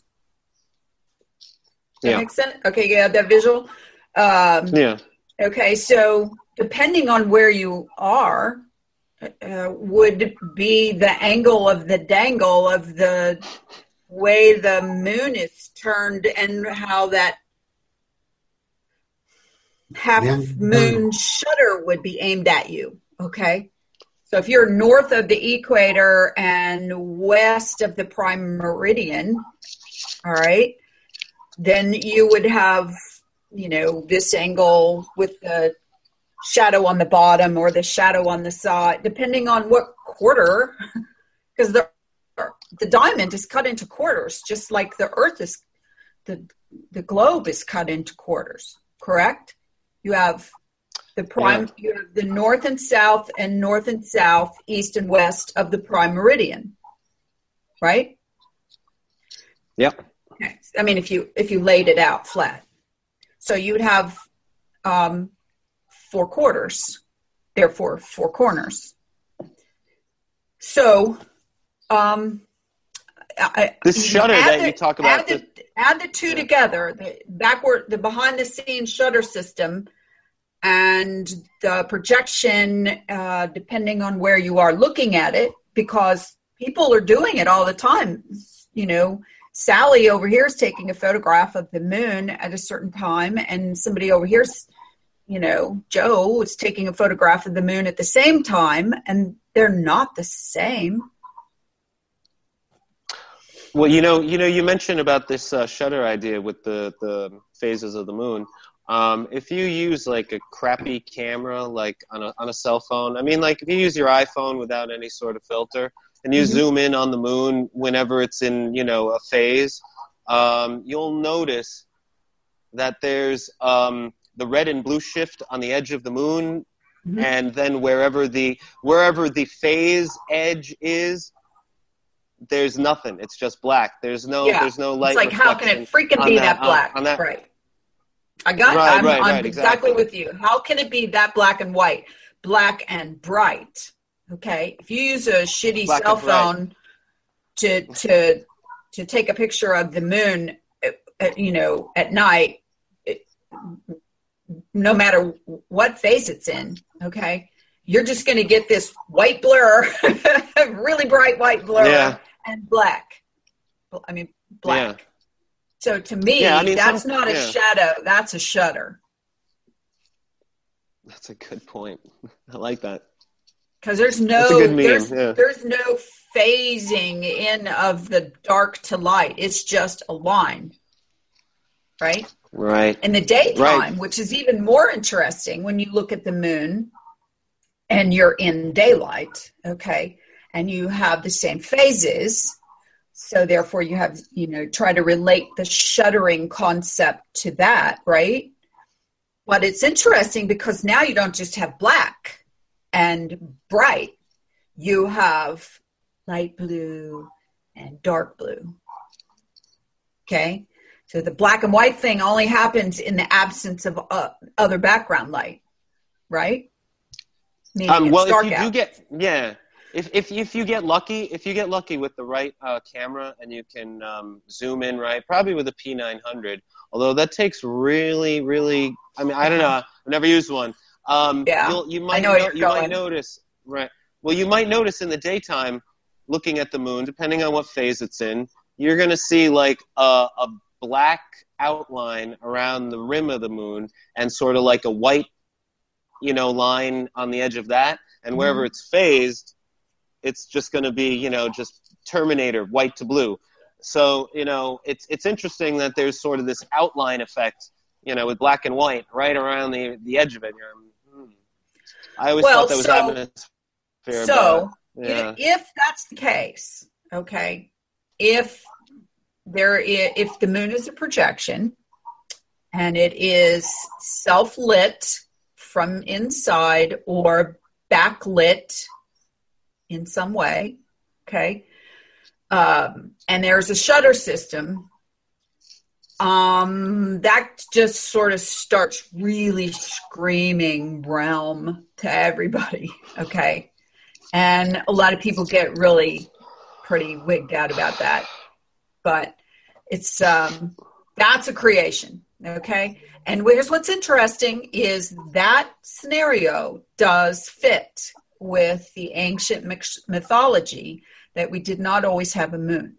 That makes sense? Okay, yeah, that visual. Yeah. Okay, so depending on where you are, would be the angle of the dangle of the way the moon is turned and how that half moon shutter would be aimed at you. Okay. So if you're north of the equator and west of the prime meridian, all right, then you would have this angle with the shadow on the bottom or the shadow on the side, depending on what quarter, because the diamond is cut into quarters, just like the earth is, the globe is cut into quarters, correct? You have you have the north and south, east and west of the prime meridian, right? Yep. Okay. I mean, if you laid it out flat, so you'd have 4 quarters, therefore 4 corners. So, this shutter that you talk about, add the two together, the behind the scenes shutter system and the projection, depending on where you are looking at it, because people are doing it all the time. Sally over here is taking a photograph of the moon at a certain time, and somebody over here's, Joe is taking a photograph of the moon at the same time, and they're not the same. Well, you mentioned about this shutter idea with the phases of the moon. If you use like a crappy camera, like on a cell phone, I mean, like if you use your iPhone without any sort of filter and you zoom in on the moon whenever it's in, a phase, you'll notice that there's the red and blue shift on the edge of the moon, and then wherever the phase edge is, there's nothing. It's just black. There's no light. It's like, how can it freaking be that black? Right. I'm exactly with you. How can it be that black and white? Black and bright. Okay. If you use a shitty cell phone to take a picture of the moon, at night, no matter what phase it's in, okay, you're just going to get this white blur, really bright white blur, and black. I mean, black. Yeah. So to me, that's not a shadow. That's a shutter. That's a good point. I like that. Because there's no phasing in of the dark to light. It's just a line, right? Right. In the daytime, which is even more interesting when you look at the moon and you're in daylight, okay, and you have the same phases. So therefore you have, try to relate the shuttering concept to that, right? But it's interesting because now you don't just have black and bright. You have light blue and dark blue. Okay? So the black and white thing only happens in the absence of other background light, right? Well, if you do get, if you get lucky with the right camera and you can zoom in right, probably with a P900, although that takes really, really, I mean, I don't know, I've never used one. You might notice, right? Well, you might notice in the daytime, looking at the moon, depending on what phase it's in, you're going to see like a black outline around the rim of the moon and sort of like a white, line on the edge of that. And wherever it's phased, it's just going to be, just Terminator, white to blue. So, it's interesting that there's sort of this outline effect, with black and white right around the edge of it. I always thought that was atmosphere. So, if that's the case, okay, if the moon is a projection and it is self-lit from inside or backlit in some way, okay, and there's a shutter system, that just sort of starts really screaming realm to everybody, okay, and a lot of people get really pretty wigged out about that, but it's that's a creation, okay. And here's what's interesting is that scenario does fit with the ancient mythology that we did not always have a moon.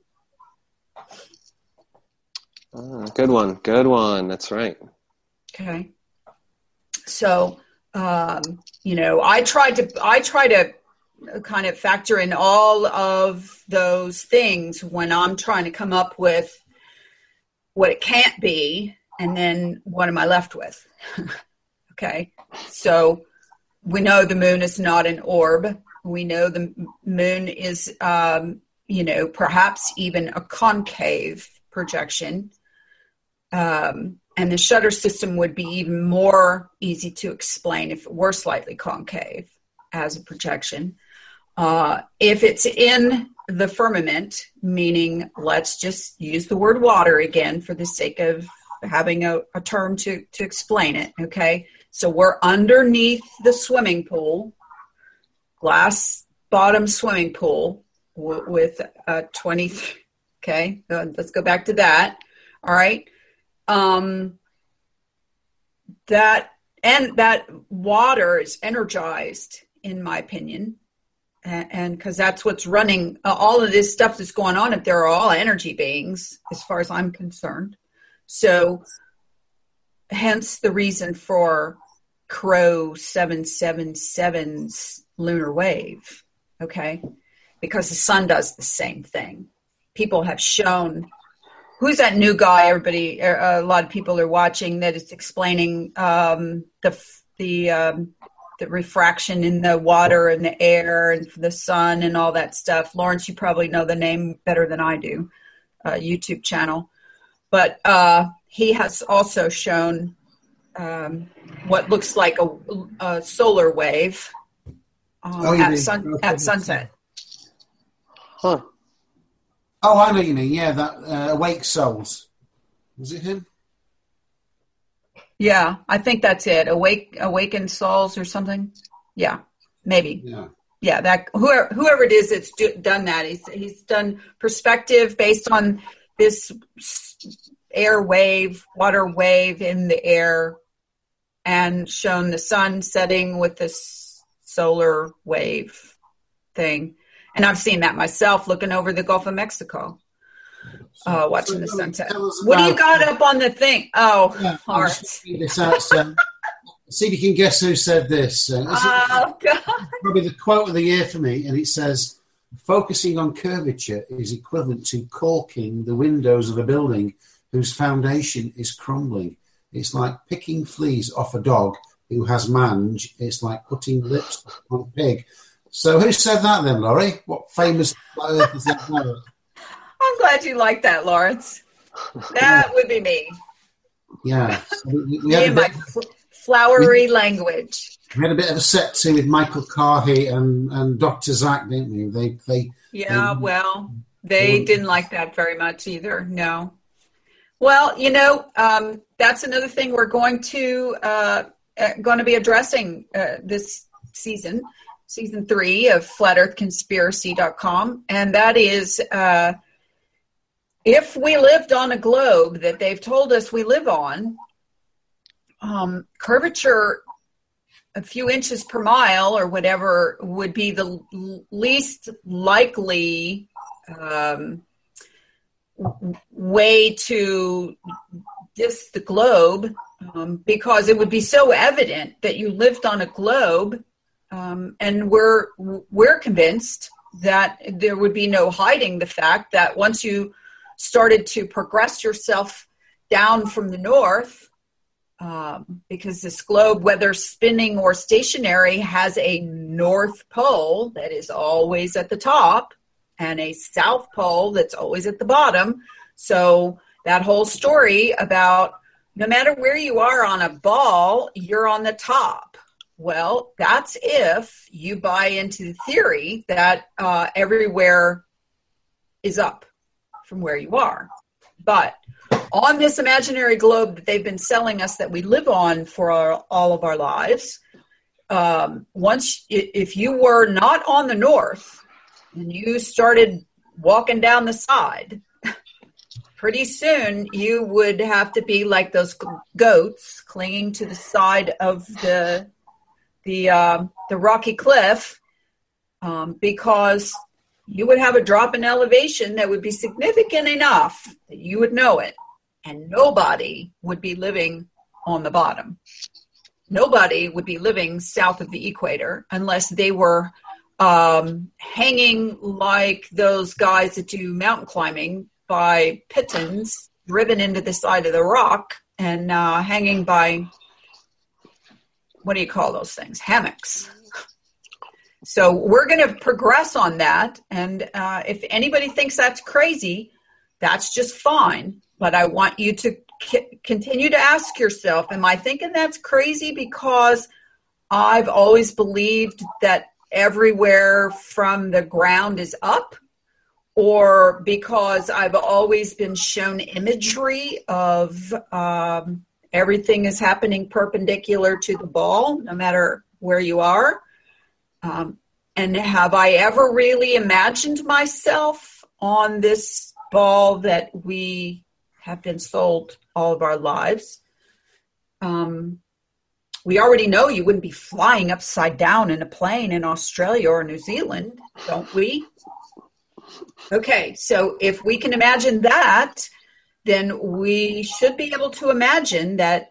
Good one. That's right. Okay. So, I try to kind of factor in all of those things when I'm trying to come up with what it can't be And then what am I left with? Okay. So we know the moon is not an orb. We know the moon is, perhaps even a concave projection. And the shutter system would be even more easy to explain if it were slightly concave as a projection. If it's in the firmament, meaning let's just use the word water again for the sake of having a term to explain it, okay? So we're underneath the swimming pool, glass bottom swimming pool with a 20, okay? Let's go back to that, all right? That water is energized, in my opinion, and because that's what's running all of this stuff that's going on. If they're all energy beings, as far as I'm concerned, so hence the reason for Crow 777's lunar wave, okay? Because the sun does the same thing. People have shown. Who's that new guy? Everybody, a lot of people are watching that is explaining the refraction in the water and the air and the sun and all that stuff. Lawrence, you probably know the name better than I do. YouTube channel, but he has also shown what looks like a solar wave at sunset. Huh. Oh, I know what you mean. Yeah, that Awake Souls. Was it him? Yeah, I think that's it. Awakened Souls or something. Yeah, maybe. Yeah. That whoever it is that's done that, he's done perspective based on this air wave, water wave in the air, and shown the sun setting with this solar wave thing. And I've seen that myself looking over the Gulf of Mexico, watching the sunset. What do you got up on the thing? Oh, yeah, all right. See if you can guess who said this. Oh, God. Probably the quote of the year for me, and it says, "Focusing on curvature is equivalent to caulking the windows of a building whose foundation is crumbling. It's like picking fleas off a dog who has mange. It's like putting lips on a pig." So who said that then, Laurie? What famous earth is that? I'm glad you like that, Lawrence. That would be me. Yeah. So we had my flowery language. We had a bit of a set to with Michael Carhey and Dr. Zach, didn't we? They didn't like that very much either. No. Well, that's another thing we're going to be addressing this season 3 of FlatEarthConspiracy.com, and that is if we lived on a globe that they've told us we live on, curvature a few inches per mile or whatever would be the least likely way to diss the globe, because it would be so evident that you lived on a globe. And we're convinced that there would be no hiding the fact that once you started to progress yourself down from the north, because this globe, whether spinning or stationary, has a north pole that is always at the top and a south pole that's always at the bottom. So that whole story about no matter where you are on a ball, you're on the top. Well, that's if you buy into the theory that everywhere is up from where you are. But on this imaginary globe that they've been selling us that we live on for all of our lives, if you were not on the north and you started walking down the side, pretty soon you would have to be like those goats clinging to the side of the rocky cliff, because you would have a drop in elevation that would be significant enough that you would know it, and nobody would be living on the bottom. Nobody would be living south of the equator unless they were hanging like those guys that do mountain climbing by pitons driven into the side of the rock and hanging by, what do you call those things? Hammocks. So we're going to progress on that. And if anybody thinks that's crazy, that's just fine. But I want you to continue to ask yourself, am I thinking that's crazy because I've always believed that everywhere from the ground is up? Or because I've always been shown imagery of everything is happening perpendicular to the ball, no matter where you are? And have I ever really imagined myself on this ball that we have been sold all of our lives? We already know you wouldn't be flying upside down in a plane in Australia or New Zealand, don't we? Okay, so if we can imagine that, then we should be able to imagine that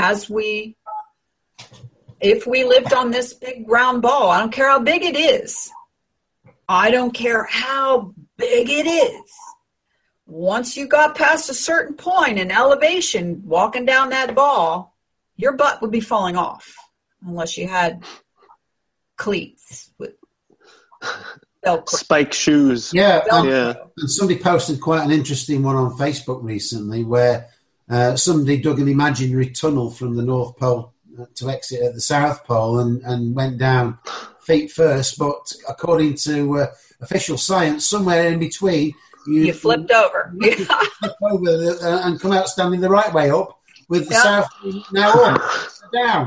if we lived on this big round ball, I don't care how big it is. I don't care how big it is. Once you got past a certain point in elevation, walking down that ball, your butt would be falling off unless you had cleats with Velcro. Spike shoes. Yeah, Yeah. and somebody posted quite an interesting one on Facebook recently where somebody dug an imaginary tunnel from the North Pole to exit at the South Pole and went down feet first. But according to official science, somewhere in between, you flipped over. You flip over and come out standing the right way up with the South now up, down.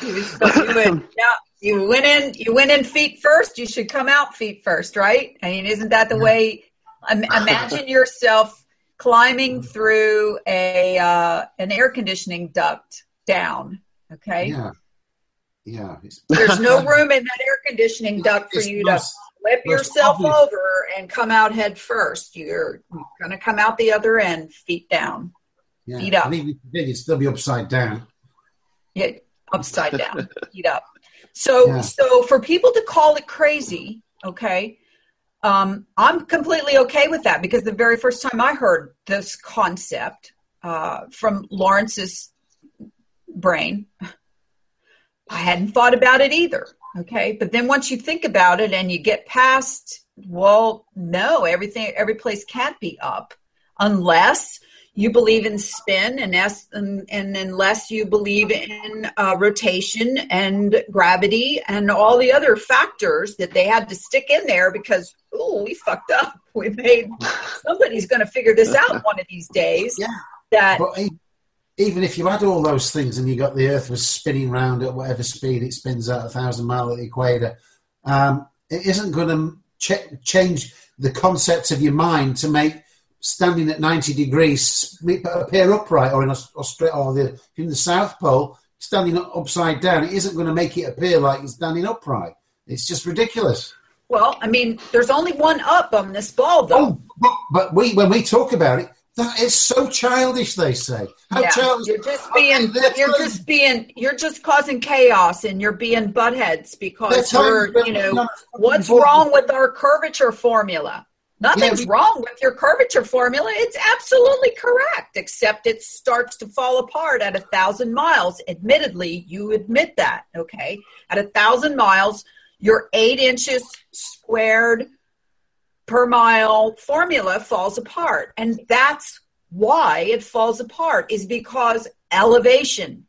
You went in feet first. You should come out feet first, right? I mean, isn't that the way? Imagine yourself climbing through an air conditioning duct down. Okay. Yeah. There's no room in that air conditioning duct for you to flip yourself over and come out head first. You're going to come out the other end, feet down, feet up. And even if you did, you'd still be upside down. Yeah, upside down, feet up. So for people to call it crazy, okay, I'm completely okay with that because the very first time I heard this concept from Lawrence's brain, I hadn't thought about it either, okay? But then once you think about it and you get past, well, no, every place can't be up unless you believe in spin and unless you believe in rotation and gravity and all the other factors that they had to stick in there because, we fucked up. Somebody's going to figure this out one of these days. Yeah. But even if you had all those things and you got the Earth was spinning round at whatever speed it spins at 1,000 miles at the equator, it isn't going to change the concept of your mind to make standing at 90 degrees appear upright, or in Australia or in the South Pole, standing upside down. It isn't going to make it appear like you're standing upright. It's just ridiculous. Well, I mean, there's only one up on this ball, though. But when we talk about it, that is so childish. They say, how childish! You're just causing chaos, and you're being buttheads because what's wrong with our curvature formula? Nothing's wrong with your curvature formula. It's absolutely correct, except it starts to fall apart at 1,000 miles. Admittedly, you admit that, okay? At 1,000 miles, your 8 inches squared per mile formula falls apart. And that's why it falls apart, is because elevation,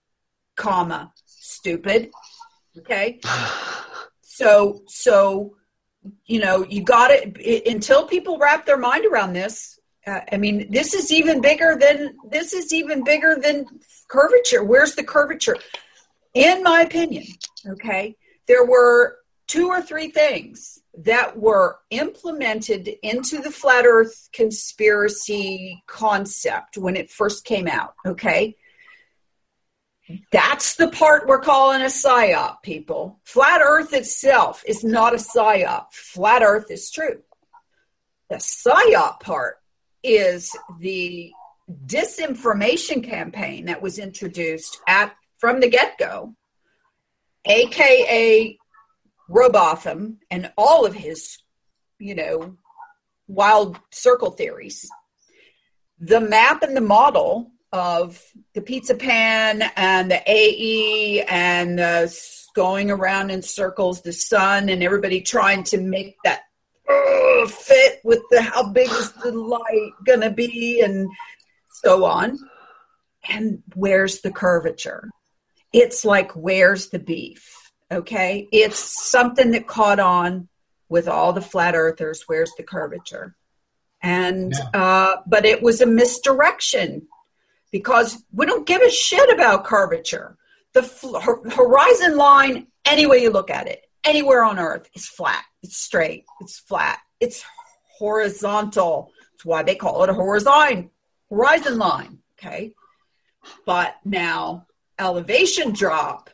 stupid, okay? So you got it until people wrap their mind around this. I mean, this is even bigger than curvature. Where's the curvature? In my opinion, okay, there were 2 or 3 things that were implemented into the flat earth conspiracy concept when it first came out, okay? That's the part we're calling a psyop, people. Flat earth itself is not a psyop. Flat earth is true. The psyop part is the disinformation campaign that was introduced from the get-go, aka Robotham and all of his, wild circle theories. The map and the model of the pizza pan and the AE and going around in circles, the sun, and everybody trying to make that fit with how big is the light going to be and so on. And where's the curvature? It's like, where's the beef? Okay. It's something that caught on with all the flat earthers. Where's the curvature? And, but it was a misdirection because we don't give a shit about curvature. The horizon line, any way you look at it, anywhere on earth is flat. It's straight. It's flat. It's horizontal. That's why they call it a horizon line. Okay. But now elevation drop,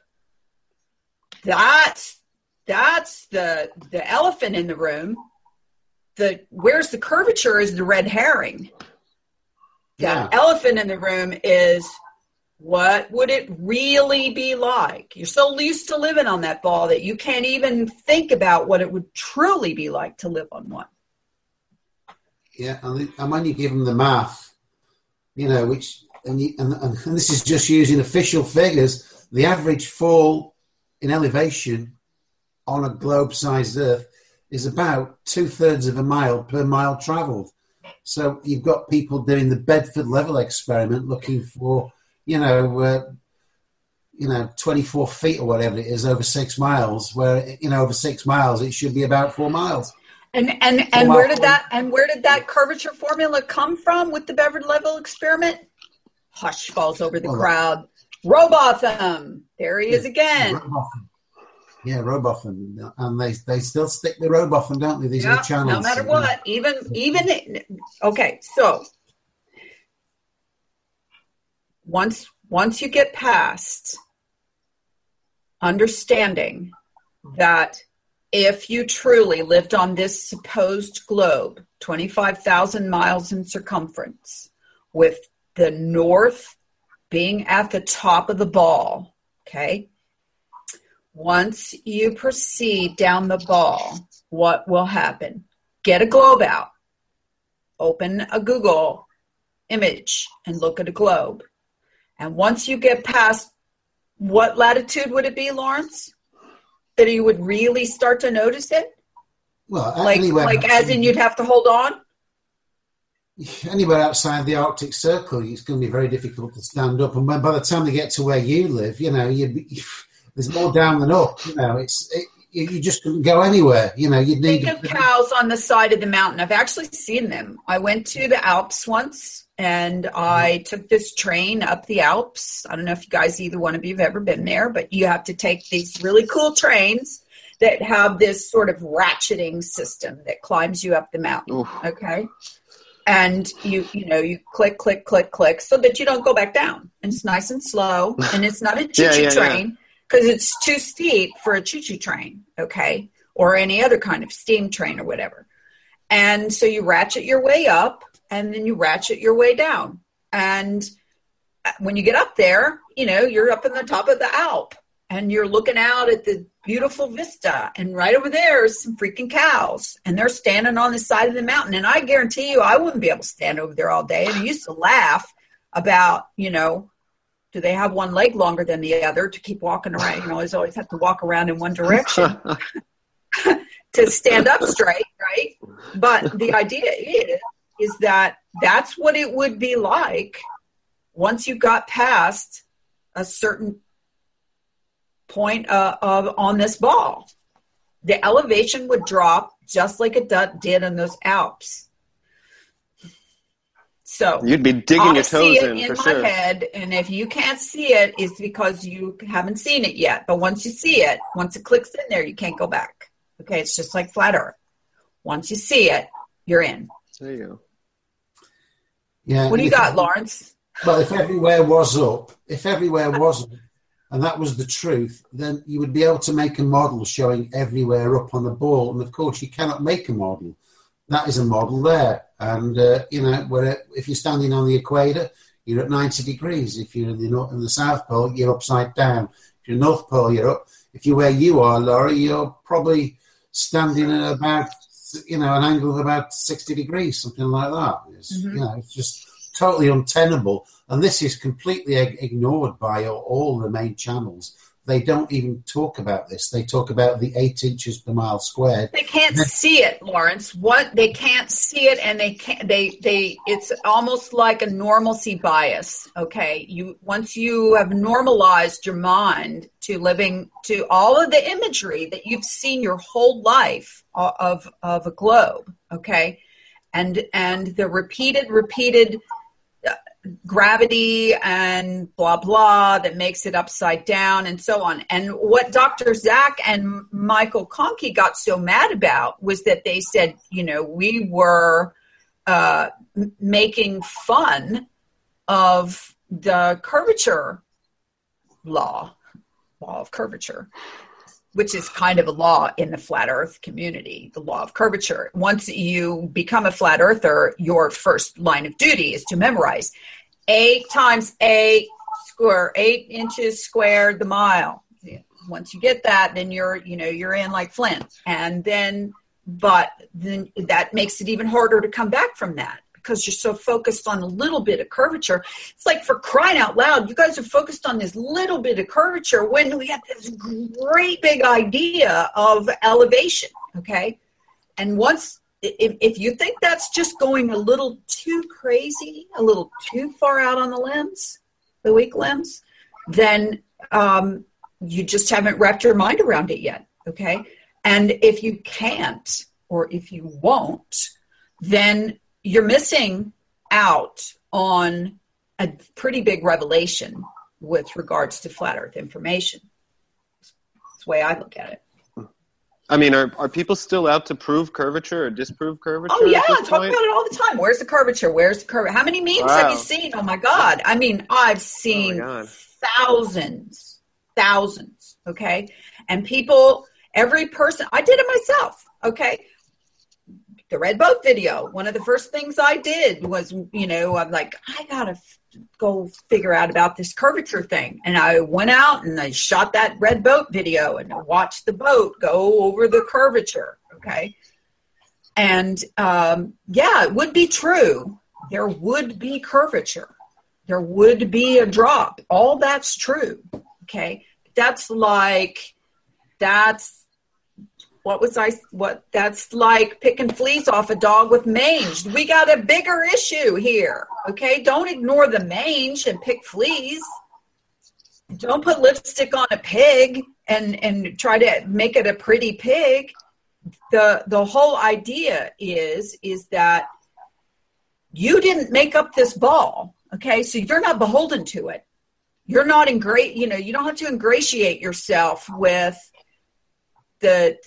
that's the elephant in the room. Where's the curvature is the red herring. The elephant in the room is, what would it really be like? You're so used to living on that ball that you can't even think about what it would truly be like to live on one. Yeah, and when you give them the math, which and this is just using official figures, the average fall in elevation on a globe-sized Earth is about 2/3 of a mile per mile travelled. So you've got people doing the Bedford level experiment looking for 24 feet or whatever it is over 6 miles, where, over 6 miles, it should be about 4 miles. And where did that curvature formula come from with the Bedford level experiment? Hush falls over the crowd. Robotham. There he is again. Robotham. And they still stick the Robotham, don't they? These are the channels. No matter what. Okay, so once you get past understanding that if you truly lived on this supposed globe, 25,000 miles in circumference, with the north being at the top of the ball, okay? Once you proceed down the ball, what will happen? Get a globe out. Open a Google image and look at a globe. And once you get past, what latitude would it be, Lawrence? That you would really start to notice it? Well, as in you'd have to hold on? Anywhere outside the Arctic Circle, it's going to be very difficult to stand up. And by the time they get to where you live, there's more down than up. You just couldn't go anywhere. You'd need. Think of cows on the side of the mountain. I've actually seen them. I went to the Alps once, and I took this train up the Alps. I don't know if you guys, either one of you, have ever been there, but you have to take these really cool trains that have this sort of ratcheting system that climbs you up the mountain. Oof. Okay. And you click, click, click, click, so that you don't go back down. And it's nice and slow, and it's not a choo-choo train because it's too steep for a choo-choo train, okay, or any other kind of steam train or whatever. And so you ratchet your way up, and then you ratchet your way down. And when you get up there, you're up in the top of the Alp, and you're looking out at the beautiful vista, and right over there is some freaking cows, and they're standing on the side of the mountain. And I guarantee you, I wouldn't be able to stand over there all day. And I used to laugh about, do they have one leg longer than the other to keep walking around? I always have to walk around in one direction to stand up straight, right? But the idea is that that's what it would be like once you got past a certain point on this ball. The elevation would drop just like it did in those Alps. So you'd be digging your toes in for sure. My head, and if you can't see it, it's because you haven't seen it yet. But once you see it, once it clicks in there, you can't go back. Okay, it's just like flat Earth. Once you see it, you're in. There you go. Yeah. What do you got, Lawrence? Well, if everywhere was up, and that was the truth, then you would be able to make a model showing everywhere up on the ball. And of course, you cannot make a model. That is a model there. And, where if you're standing on the equator, you're at 90 degrees. If you're in the South Pole, you're upside down. If you're North Pole, you're up. If you're where you are, Laurie, you're probably standing at about, an angle of about 60 degrees, something like that. It's, it's just totally untenable. And this is completely ignored by all the main channels. They don't even talk about this. They talk about the 8 inches per mile squared. They can't see it, Lawrence. They can't see it, and it's almost like a normalcy bias. Okay. Once you have normalized your mind to living to all of the imagery that you've seen your whole life of a globe. Okay. And the repeated gravity and blah, blah, that makes it upside down and so on. And what Dr. Zach and Michael Conkey got so mad about was that they said, we were making fun of the curvature law of curvature, which is kind of a law in the flat earth community, the law of curvature. Once you become a flat earther, your first line of duty is to memorize 8 times A square, 8 inches squared the mile. Once you get that, then you're in like Flint. And then that makes it even harder to come back from that because you're so focused on a little bit of curvature. It's like, for crying out loud, you guys are focused on this little bit of curvature when we have this great big idea of elevation. Okay. And if you think that's just going a little too crazy, a little too far out on the weak limbs, then you just haven't wrapped your mind around it yet, okay? And if you can't, or if you won't, then you're missing out on a pretty big revelation with regards to flat earth information. That's the way I look at it. I mean, are people still out to prove curvature or disprove curvature? Oh, yeah, I talk about it all the time. Where's the curvature? Where's the curvature? How many memes have you seen? Oh, my God. I mean, I've seen thousands, okay? And every person, I did it myself, okay? The Red Boat video, one of the first things I did was, I'm like, I got to go figure out about this curvature thing. And I went out and I shot that Red Boat video and I watched the boat go over the curvature. Okay. And it would be true. There would be curvature. There would be a drop. All that's true. Okay. That's like picking fleas off a dog with mange. We got a bigger issue here. Okay. Don't ignore the mange and pick fleas. Don't put lipstick on a pig and try to make it a pretty pig. The whole idea is that you didn't make up this ball. Okay. So you're not beholden to it. You're not you don't have to ingratiate yourself with the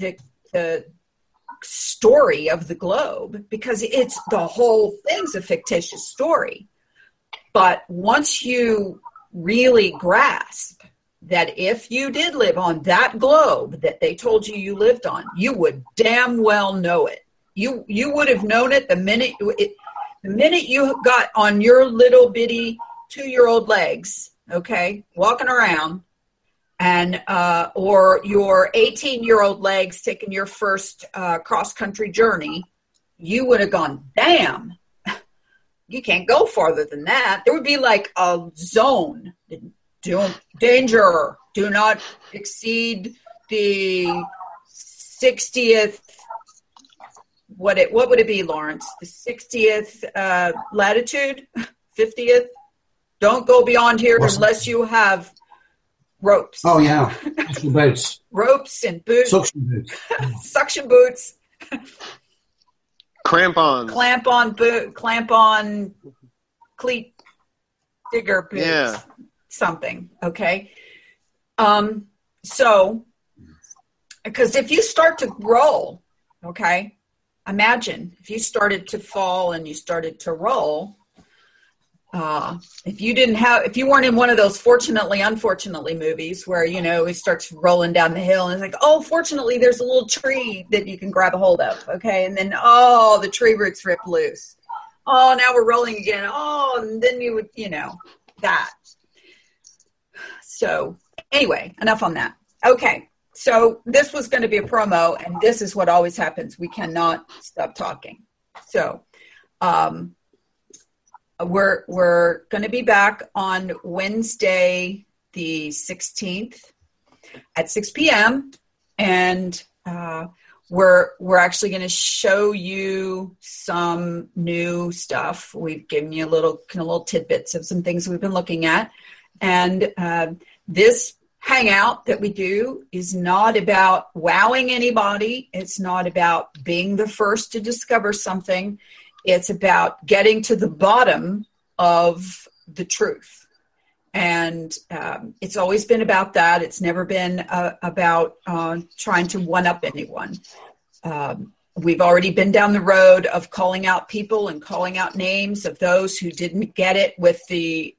story of the globe, because the whole thing's a fictitious story. But once you really grasp that if you did live on that globe that they told you lived on, you would damn well know it. You would have known it the minute you got on your little bitty 2-year-old legs, okay, walking around, and or your 18-year-old legs taking your first cross-country journey, you would have gone, damn, you can't go farther than that. There would be like a zone. Danger. Do not exceed the 60th. What would it be, Lawrence? The 60th latitude? 50th? Don't go beyond here unless you have ropes. Oh, yeah. Suction boots. Ropes and boots. Suction boots. Suction boots. Clamp-ons. Clamp-on cleat digger boots. Yeah. Something, okay? So, because if you start to roll, okay, imagine if you started to fall and you started to roll, if you weren't in one of those fortunately, unfortunately movies where, it starts rolling down the hill and it's like, oh, fortunately there's a little tree that you can grab a hold of. Okay. And then, the tree roots rip loose. Oh, now we're rolling again. Oh, and then you would, that. So anyway, enough on that. Okay. So this was going to be a promo, and this is what always happens. We cannot stop talking. So, we're going to be back on Wednesday, the 16th at 6 p.m. And we're actually going to show you some new stuff. We've given you little tidbits of some things we've been looking at. And this hangout that we do is not about wowing anybody. It's not about being the first to discover something. It's about getting to the bottom of the truth. And it's always been about that. It's never been about trying to one-up anyone. We've already been down the road of calling out people and calling out names of those who didn't get it with the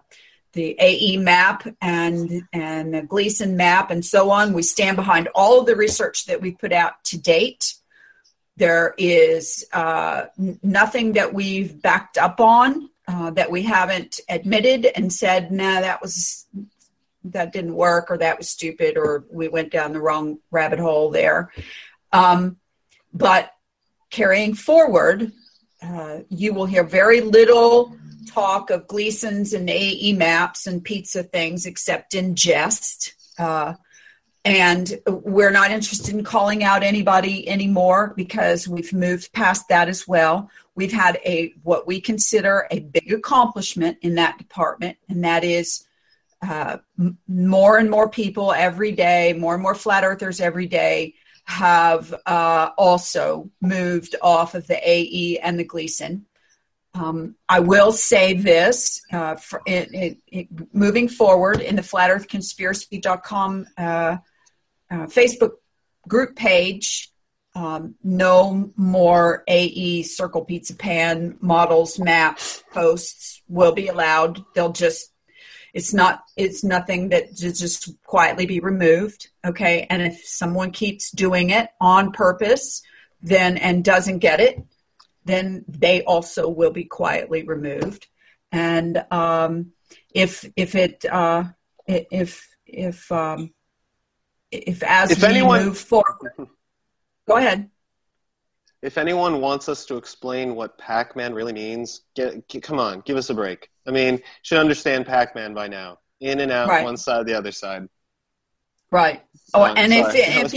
AE map and the Gleason map and so on. We stand behind all of the research that we put out to date. There is nothing that we've backed up on that we haven't admitted and said, no, that didn't work, or that was stupid, or we went down the wrong rabbit hole there. But carrying forward, you will hear very little talk of Gleason's and AE maps and pizza things except in jest. And we're not interested in calling out anybody anymore because we've moved past that as well. We've had what we consider a big accomplishment in that department, and that is more and more people every day, more and more flat earthers every day have also moved off of the AE and the Gleason. I will say this, moving forward in the flatearthconspiracy.com Facebook group page, no more AE Circle Pizza Pan models, maps, posts will be allowed. It's nothing that just quietly be removed. Okay. And if someone keeps doing it on purpose and doesn't get it, then they also will be quietly removed. And if anyone move forward, go ahead. If anyone wants us to explain what Pac-Man really means, come on, give us a break. I mean, you should understand Pac-Man by now. In and out, right. One side, the other side. Right. If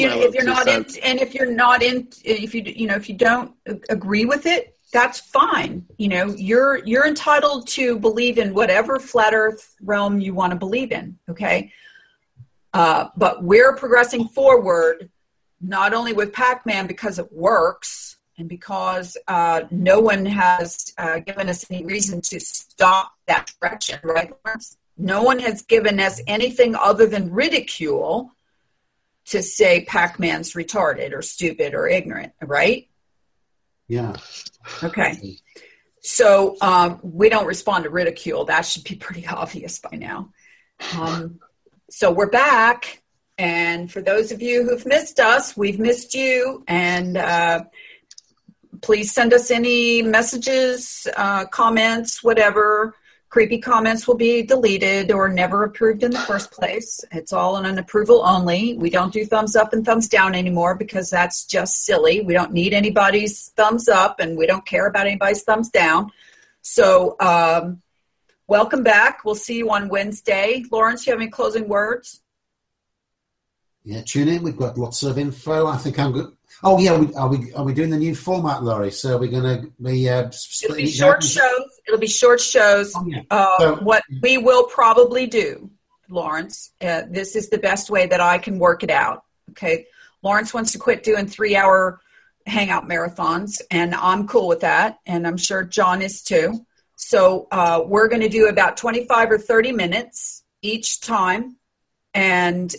you don't agree with it, that's fine. You're entitled to believe in whatever flat Earth realm you want to believe in. Okay. But we're progressing forward, not only with Pac-Man because it works and because no one has given us any reason to stop that direction, right, Lawrence? No one has given us anything other than ridicule to say Pac-Man's retarded or stupid or ignorant, right? Yeah. Okay. So we don't respond to ridicule. That should be pretty obvious by now. So we're back. And for those of you who've missed us, we've missed you. And please send us any messages, comments, whatever. Creepy comments will be deleted or never approved in the first place. It's all an approval only. We don't do thumbs up and thumbs down anymore because that's just silly. We don't need anybody's thumbs up and we don't care about anybody's thumbs down. So welcome back. We'll see you on Wednesday. Lawrence, you have any closing words? Yeah, tune in. We've got lots of info. I think I'm good. Oh, yeah. Are we doing the new format, Laurie? So we're going to be splitting it short shows. It'll be short shows. Oh, yeah. What we will probably do, Lawrence, this is the best way that I can work it out. Okay. Lawrence wants to quit doing 3-hour hangout marathons, and I'm cool with that. And I'm sure John is too. So we're going to do about 25 or 30 minutes each time. And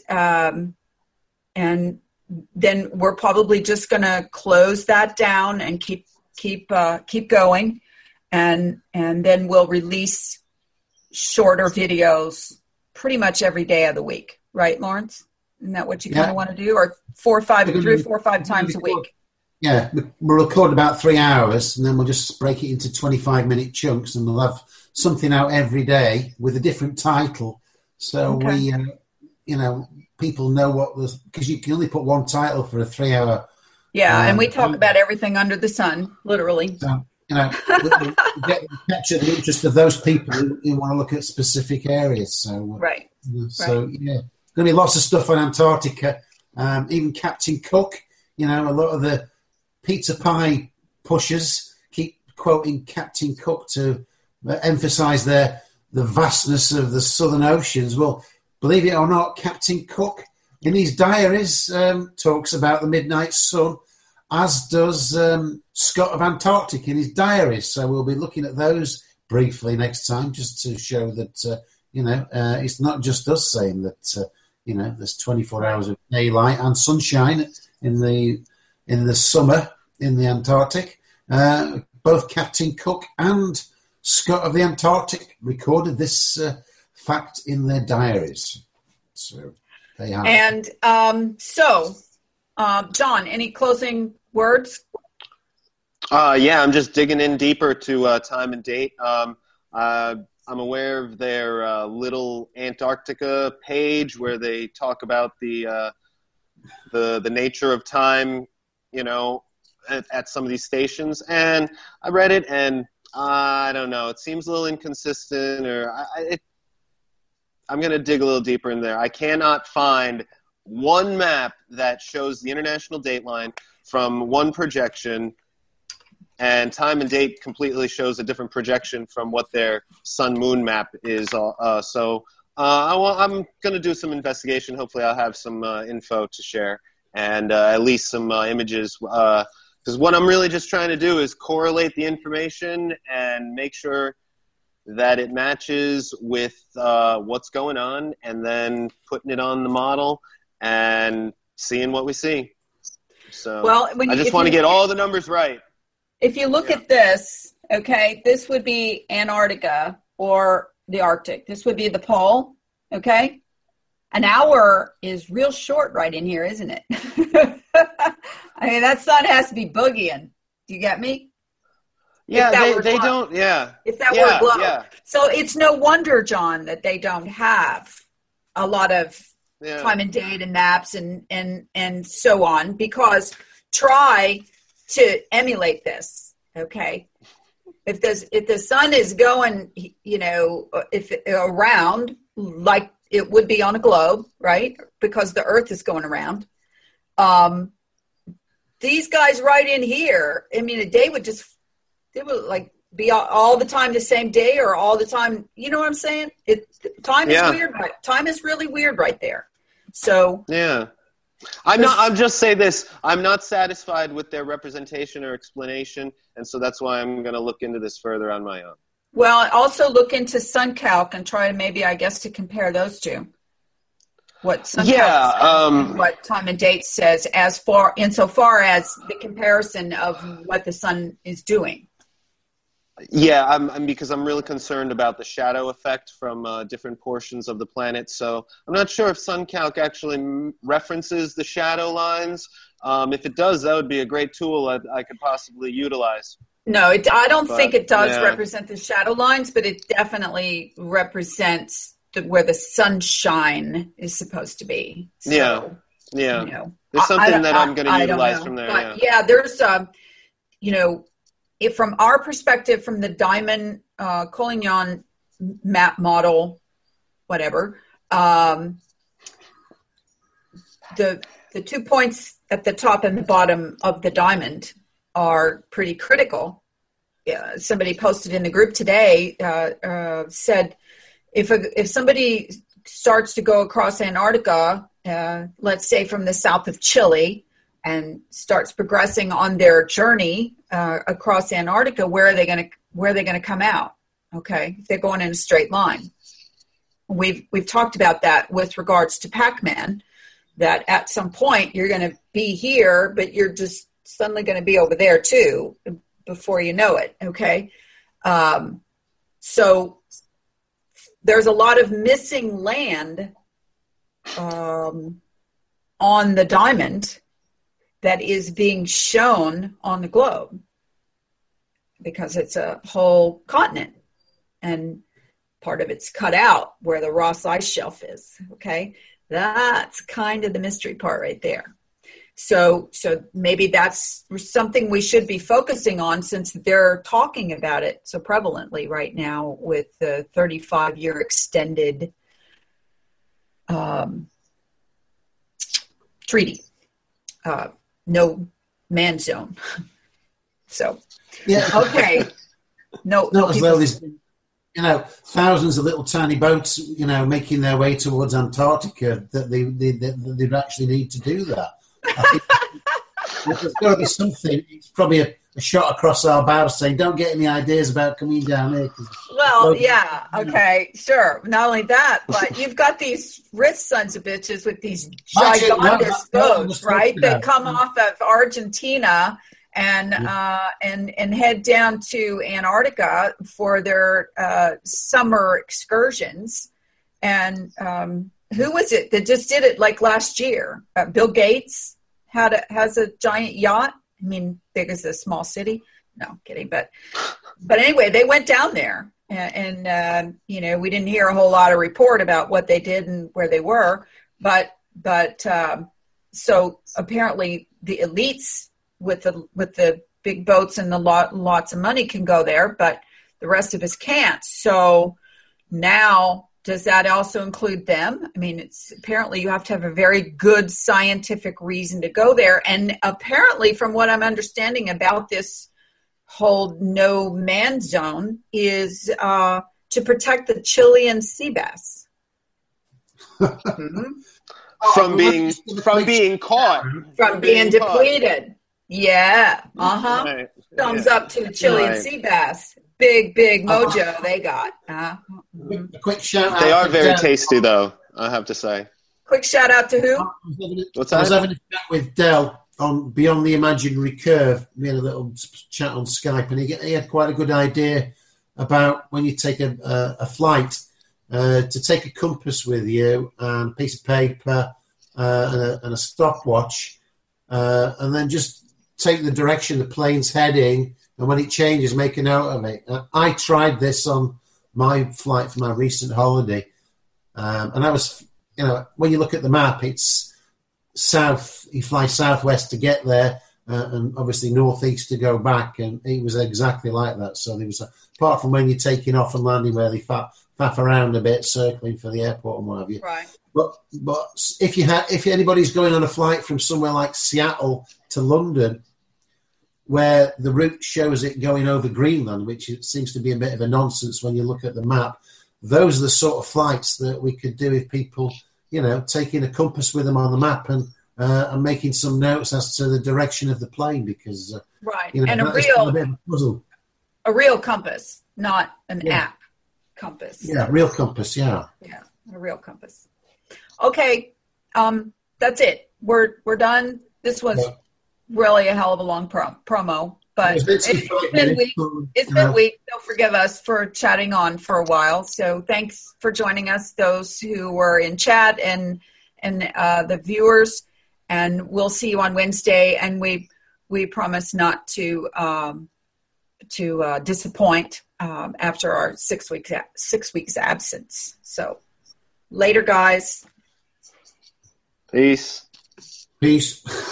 then we're probably just going to close that down and keep going, and then we'll release shorter videos pretty much every day of the week, right, Lawrence? Isn't that what you kind of want to do, or 4 or 5 times a week? Yeah, we'll record about 3 hours, and then we'll just break it into 25-minute chunks, and we'll have something out every day with a different title. So we, people know what was, because you can only put one title for a 3-hour. Yeah, and we talk about everything under the sun, literally. capture the interest of those people who want to look at specific areas. So right. So yeah, going to be lots of stuff on Antarctica. Even Captain Cook. A lot of the pizza pie pushers keep quoting Captain Cook to emphasise the vastness of the southern oceans. Well, believe it or not, Captain Cook in his diaries talks about the midnight sun, as does Scott of Antarctic in his diaries. So we'll be looking at those briefly next time, just to show that it's not just us saying that there's 24 hours of daylight and sunshine in the summer in the Antarctic. Both Captain Cook and Scott of the Antarctic recorded this fact in their diaries. So they have. And John, any closing words? Yeah, I'm just digging in deeper to time and date. I'm aware of their little Antarctica page where they talk about the nature of time, at some of these stations. And I read it, and I don't know. It seems a little inconsistent, or I'm going to dig a little deeper in there. I cannot find one map that shows the international dateline from one projection, and time and date completely shows a different projection from what their sun-moon map is. So I'm going to do some investigation. Hopefully I'll have some info to share, and at least some images. Because what I'm really just trying to do is correlate the information and make sure that it matches with what's going on, and then putting it on the model and seeing what we see. So I just want to get all the numbers right. If you look at this, okay, this would be Antarctica or the Arctic. This would be the pole, okay? An hour is real short right in here, isn't it? I mean, that sun has to be boogieing. Do you get me? Yeah, they don't, yeah. If that were a globe. Yeah. So it's no wonder, John, that they don't have a lot of time and date and maps and so on, because try to emulate this, okay? If the sun is going, around like it would be on a globe, right? Because the Earth is going around. These guys right in here, I mean, a day would like be all the time the same day, or all the time. You know what I'm saying? Time is weird. Time is really weird right there. So yeah. I'm just say this. I'm not satisfied with their representation or explanation, and so that's why I'm going to look into this further on my own. Well, also look into SunCalc and try to compare those two. What SunCalc says, what time and date says, insofar as the comparison of what the sun is doing. Yeah, because I'm really concerned about the shadow effect from different portions of the planet. So I'm not sure if SunCalc actually references the shadow lines. If it does, that would be a great tool I could possibly utilize. No, I don't think it does represent the shadow lines, but it definitely represents where the sunshine is supposed to be. So, yeah. There's something that I'm going to utilize from there. But there's from our perspective, from the Diamond Collignon map model, whatever, the 2 points at the top and the bottom of the diamond are pretty critical. Somebody posted in the group today, said if somebody starts to go across Antarctica, let's say from the south of Chile, and starts progressing on their journey across Antarctica, where are they going to come out? Okay, if they're going in a straight line. We've talked about that with regards to Pac-Man, that at some point you're going to be here, but you're just suddenly going to be over there too before you know it. Okay, so there's a lot of missing land on the diamond that is being shown on the globe, because it's a whole continent and part of it's cut out where the Ross Ice Shelf is. Okay, that's kind of the mystery part right there. So maybe that's something we should be focusing on, since they're talking about it so prevalently right now with the 35-year extended treaty, no man zone. So, Yeah. okay. Not as though there's been, thousands of little tiny boats, making their way towards Antarctica, that they'd actually need to do that. I think there's got to be something. It's probably a shot across our bow saying, don't get any ideas about coming down here. Well, yeah, okay, sure. Not only that, but you've got these rich sons of bitches with these gigantic boats, right, that come off of Argentina and head down to Antarctica for their summer excursions. And who was it that just did it like last year? Bill Gates has a giant yacht. I mean, big as a small city. No, kidding. But anyway, they went down there, and we didn't hear a whole lot of report about what they did and where they were. But so apparently the elites with the big boats and the lots of money can go there, but the rest of us can't. So now, does that also include them? I mean, it's apparently you have to have a very good scientific reason to go there. And apparently, from what I'm understanding about this whole no man zone, is to protect the Chilean sea bass. From being caught. From being depleted. Yeah. Uh-huh. Right. Thumbs up to the Chilean sea bass. Big mojo they got. A quick shout out. They are very tasty, though, I have to say. Quick shout out to who? What's I was that? having a chat with Del on Beyond the Imaginary Curve. We had a little chat on Skype, and he had quite a good idea about when you take a flight, to take a compass with you and a piece of paper and a stopwatch, and then just take the direction the plane's heading, and when it changes, make a note of it. I tried this on my flight for my recent holiday, and I was, when you look at the map, it's south. You fly southwest to get there, and obviously northeast to go back, and it was exactly like that. So there was, apart from when you're taking off and landing, where they faff around a bit, circling for the airport and what have you. Right. But if anybody's going on a flight from somewhere like Seattle to London, where the route shows it going over Greenland, which it seems to be a bit of a nonsense when you look at the map, those are the sort of flights that we could do if people, taking a compass with them on the map and making some notes as to the direction of the plane, because right, and a real compass, not an app compass. Yeah, real compass. Yeah, a real compass. Okay, that's it. We're done. This was really a hell of a long promo, but it's been weak. So forgive us for chatting on for a while. So thanks for joining us, those who were in chat and the viewers. And we'll see you on Wednesday. And we promise not to disappoint after our 6 weeks absence. So later, guys. Peace. Peace.